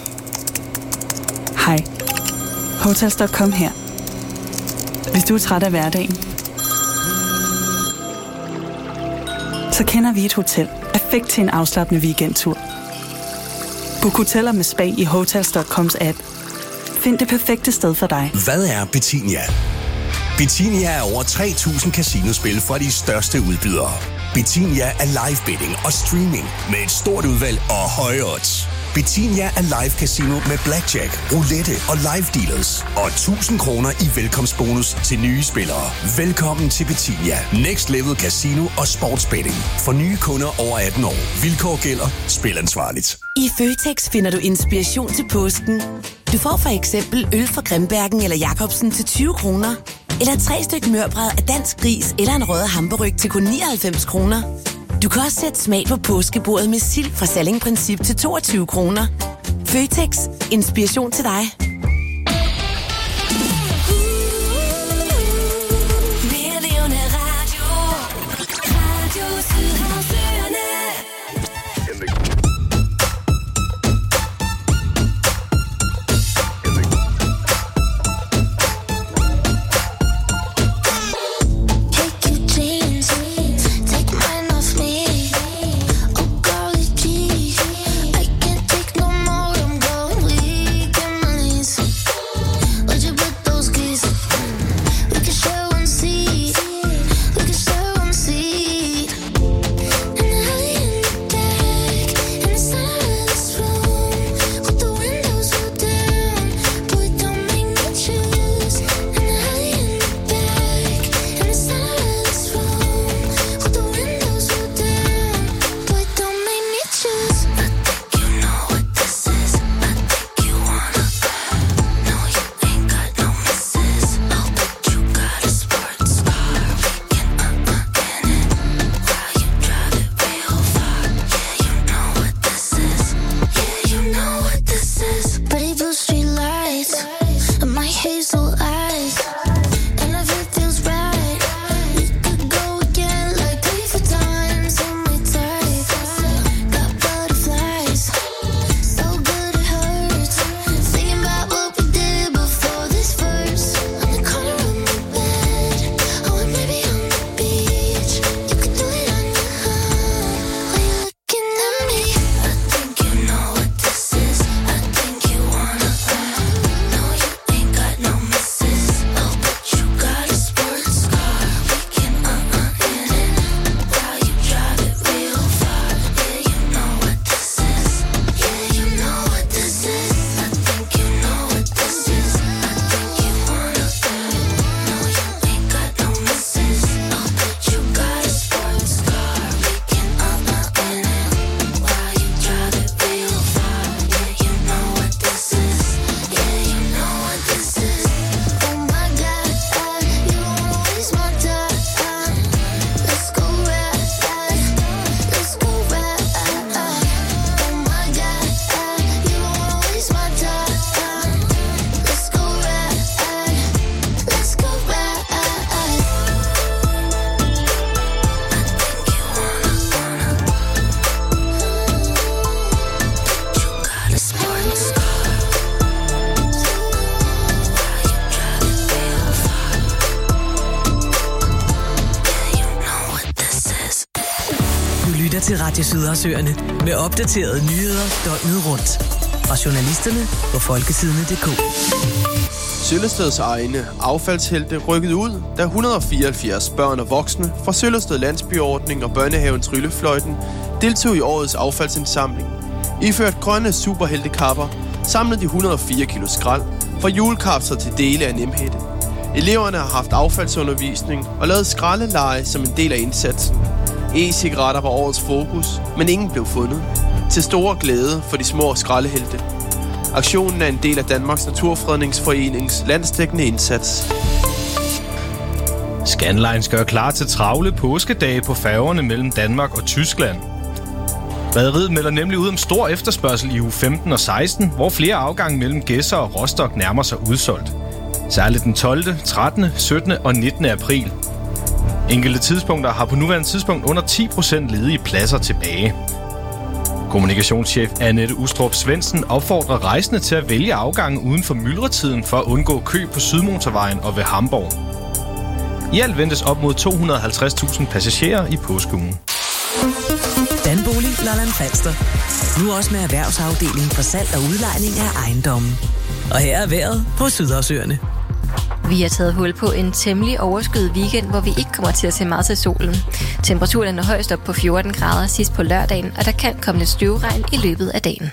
Hej. Hotels punktum com her. Hvis du er træt af hverdagen, så kender vi et hotel perfekt til en afslappende weekendtur. Book hoteller med spa i Hotels punktum coms app. Find det perfekte sted for dig. Hvad er Betinia? Betinia er over tre tusind casinospil fra de største udbydere. Betinia er live betting og streaming med et stort udvalg og høje odds. Betinia er live casino med blackjack, roulette og live dealers. Og tusind kroner i velkomstbonus til nye spillere. Velkommen til Betinia. Next Level Casino og Sportsbetting. For nye kunder over atten år. Vilkår gælder. Spil ansvarligt. I Føtex finder du inspiration til påsken. Du får for eksempel øl fra Grimbergen eller Jacobsen til tyve kroner. Eller tre styk mørbrad af dansk gris eller en rød hamburg til kun nioghalvfems kroner. Du kan også sætte smag på påskebordet med sild fra Salling Princip til toogtyve kroner. Føtex. Inspiration til dig. Til Radio Sydhavsøerne med opdaterede nyheder døgnet rundt. Fra journalisterne på folkesidene punktum d k. Søllesteds egne affaldshelte rykkede ud, da et hundrede og fireoghalvfjerds børn og voksne fra Søllested Landsbyordning og børnehaven Tryllefløjten deltog i årets affaldsindsamling. Iført grønne superheltekapper samlede de et hundrede og fire kilo skrald fra julekapsler til dele af Nemhætte. Eleverne har haft affaldsundervisning og lavet skraldeleje som en del af indsatsen. E-cigaretter var årets fokus, men ingen blev fundet. Til store glæde for de små skraldehelte. Aktionen er en del af Danmarks Naturfredningsforenings landsdækkende indsats. Scandlines gør klar til travle påskedage på færgerne mellem Danmark og Tyskland. Rederiet melder nemlig ud om stor efterspørgsel i uge femten og seksten, hvor flere afgange mellem Gedser og Rostock nærmer sig udsolgt. Særligt den tolvte, trettende, syttende og nittende april. Enkelte tidspunkter har på nuværende tidspunkt under ti procent ledige pladser tilbage. Kommunikationschef Annette Ustrup Svendsen opfordrer rejsende til at vælge afgangen uden for myldretiden for at undgå kø på Sydmotorvejen og ved Hamborg. I alt ventes op mod to hundrede og halvtreds tusind passagerer i påskeugen. Danbolig Lolland Falster. Nu også med erhvervsafdelingen for salg og udlejning af ejendommen. Og her er vejret på Sydhavsøerne. Vi har taget hul på en temmelig overskyet weekend, hvor vi ikke kommer til at se meget til solen. Temperaturen er højst op på fjorten grader sidst på lørdagen, og der kan komme lidt støvregn i løbet af dagen.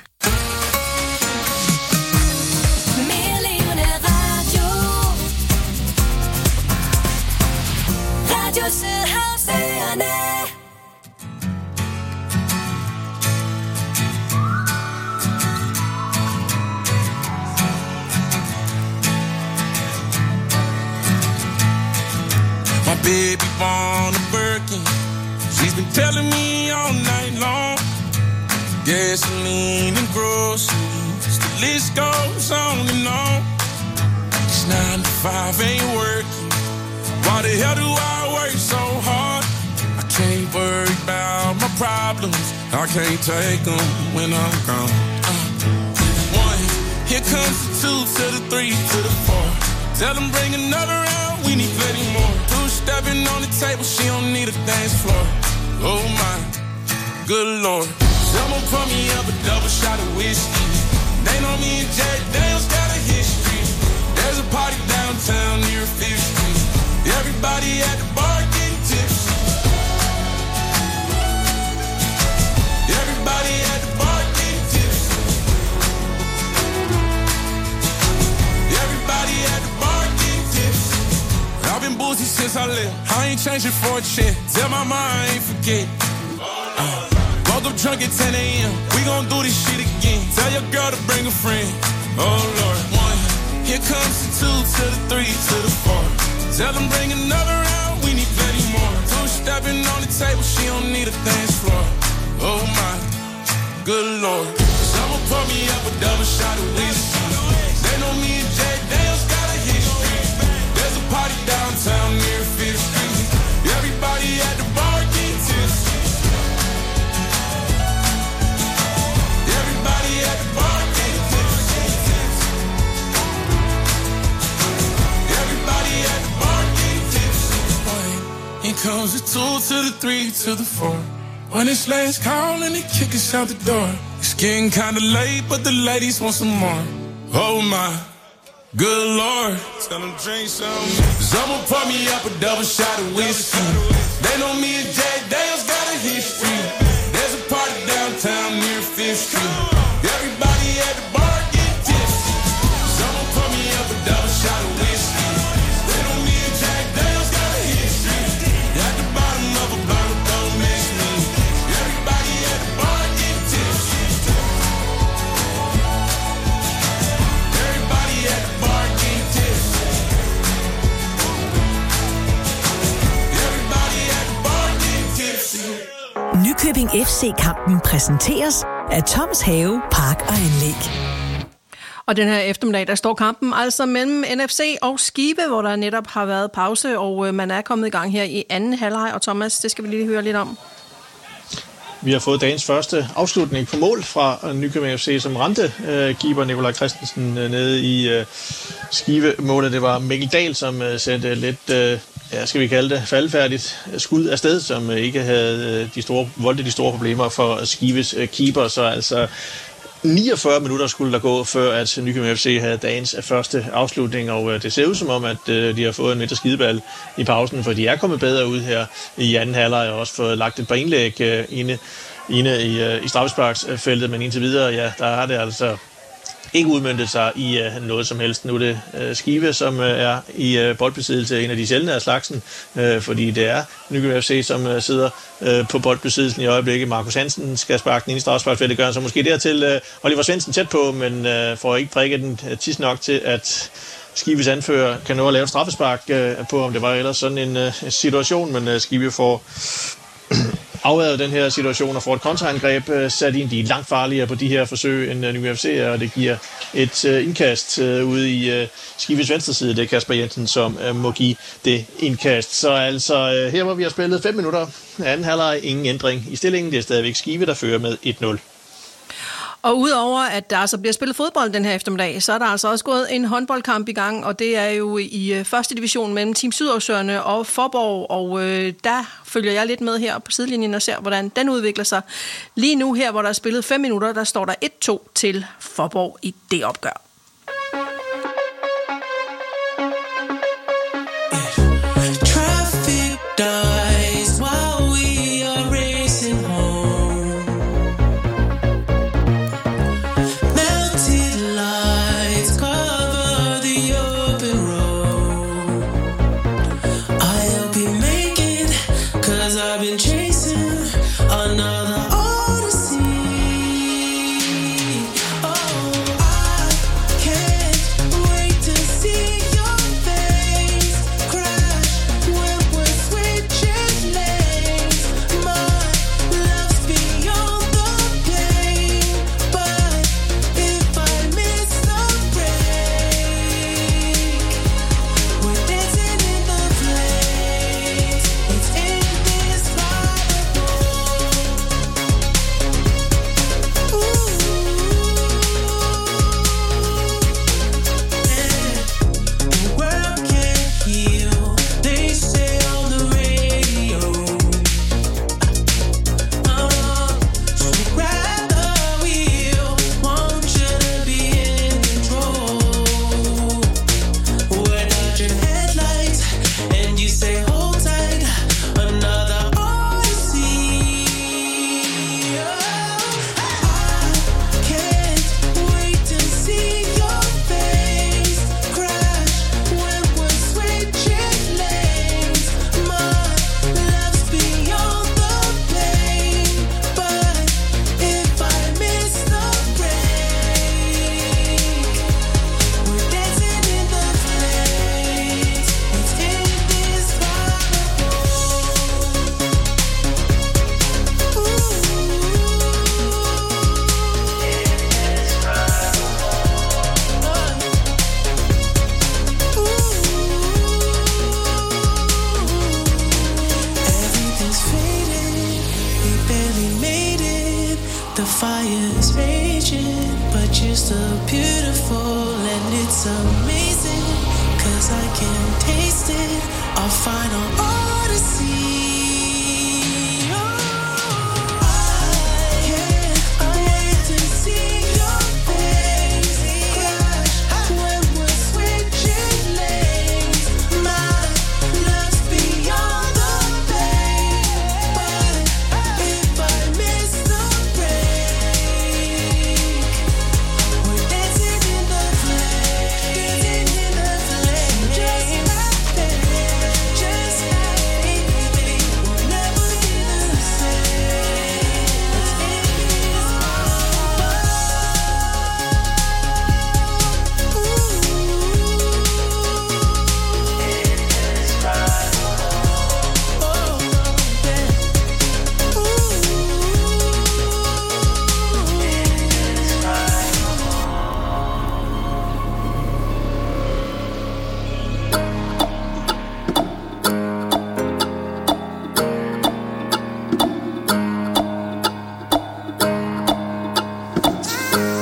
Baby born a Birkin. She's been telling me all night long. Gasoline and groceries, the list goes on and on. It's nine to five ain't working. Why the hell do I work so hard? I can't worry about my problems. I can't take them when I'm gone. Uh, one, here comes the two to the three to the four. Tell them bring another round, we need plenty more. Two stepping on the table, she don't need a dance floor. Oh my, good lord. Someone pour me up a double shot of whiskey. They know me and Jack Daniels got a history. There's a party downtown near Fifth Street. Everybody at the bar getting tipsy. Everybody at the bar getting tipsy. Everybody at the bar getting tipsy. I've been boozy since I left. I ain't changing for a check. Tell my mind I ain't forget. Uh, woke up drunk at ten a.m. We gon' do this shit again. Tell your girl to bring a friend. Oh Lord. One. Here comes the two to the three to the four. Tell them bring another round. We need plenty more. Two stepping on the table. She don't need a dance floor. Oh my, good lord. Someone pour me up a double shot of whiskey. They know me and Jack Daniels got a history. There's a party downtown near Fifth Street. Everybody at the bar getting tipsy. Everybody at the bar getting tipsy. Everybody at the bar getting tipsy. Here comes the two to the three to the four. When it's last call and they kick us out the door. It's getting kinda late, but the ladies want some more. Oh my, good lord. Tell them drink some. Someone pour me up a double shot of whiskey. They know me and Jack Daniels got a history. There's a party downtown near Fifth Street. Everybody at the bar get tipsy. Someone pour me up a double shot of whiskey. They know me and Jack Daniels got a history. At the bottom of a bottle, don't miss me. Everybody at the bar get tipsy. Everybody at the bar get tipsy. Everybody at the bar get tipsy. Nykøbing F C-kampen præsenteres af Toms Have, Park og Anlæg. Og den her eftermiddag, der står kampen altså mellem N F C og Skive, hvor der netop har været pause, og man er kommet i gang her i anden halvleg. Og Thomas, det skal vi lige høre lidt om. Vi har fået dagens første afslutning på mål fra Nykøbing F C, som ramte øh, keeper Nikolaj Christensen øh, nede i øh, Skive-målet. Det var Mikkel Dahl, som øh, sendte lidt, øh, ja, skal vi kalde det, faldfærdigt skud afsted, som øh, ikke havde øh, de store, voldte de store problemer for Skives øh, keeper. Så altså niogfyrre minutter skulle der gå, før at Nykøbing F C havde dagens første afslutning, og øh, det ser ud som om, at øh, de har fået en mindre skideball i pausen, for de er kommet bedre ud her i anden halvleg, og også fået lagt et par indlæg øh, inde inde i, øh, i straffesparksfeltet, men indtil videre, ja, der har det altså ikke udmøntet sig i uh, noget som helst. Nu er det uh, Skive, som uh, er i uh, boldbesiddelse, en af de sjældne af slagsen, uh, fordi det er Nykøbing F C, som uh, sidder uh, på boldbesiddelsen i øjeblikket. Markus Hansen skal sparke den ind i straffesparksfeltet, gør han så måske dertil uh, Oliver Svendsen tæt på, men uh, får ikke prikket den uh, tis nok til, at Skives anfører kan nå at lave straffespark uh, på, om det var ellers sådan en uh, situation, men uh, Skive får afværet den her situation og får et kontraangreb uh, sat ind. De er langt farligere på de her forsøg end uh, Nykøbing F C, og det giver et uh, indkast uh, ude i uh, Skives venstre side. Det er Kasper Jensen, som uh, må give det indkast. Så altså uh, her, hvor vi har spillet fem minutter, anden halvleg, ingen ændring i stillingen. Det er stadigvæk Skive, der fører med et nul. Og udover at der altså bliver spillet fodbold den her eftermiddag, så er der altså også gået en håndboldkamp i gang, og det er jo i øh, første division mellem Team Sydausørne og Forborg, og øh, der følger jeg lidt med her på sidelinjen og ser, hvordan den udvikler sig. Lige nu her, hvor der er spillet fem minutter, der står der et to til Forborg i det opgør.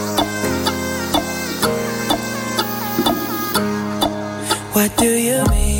What do you mean?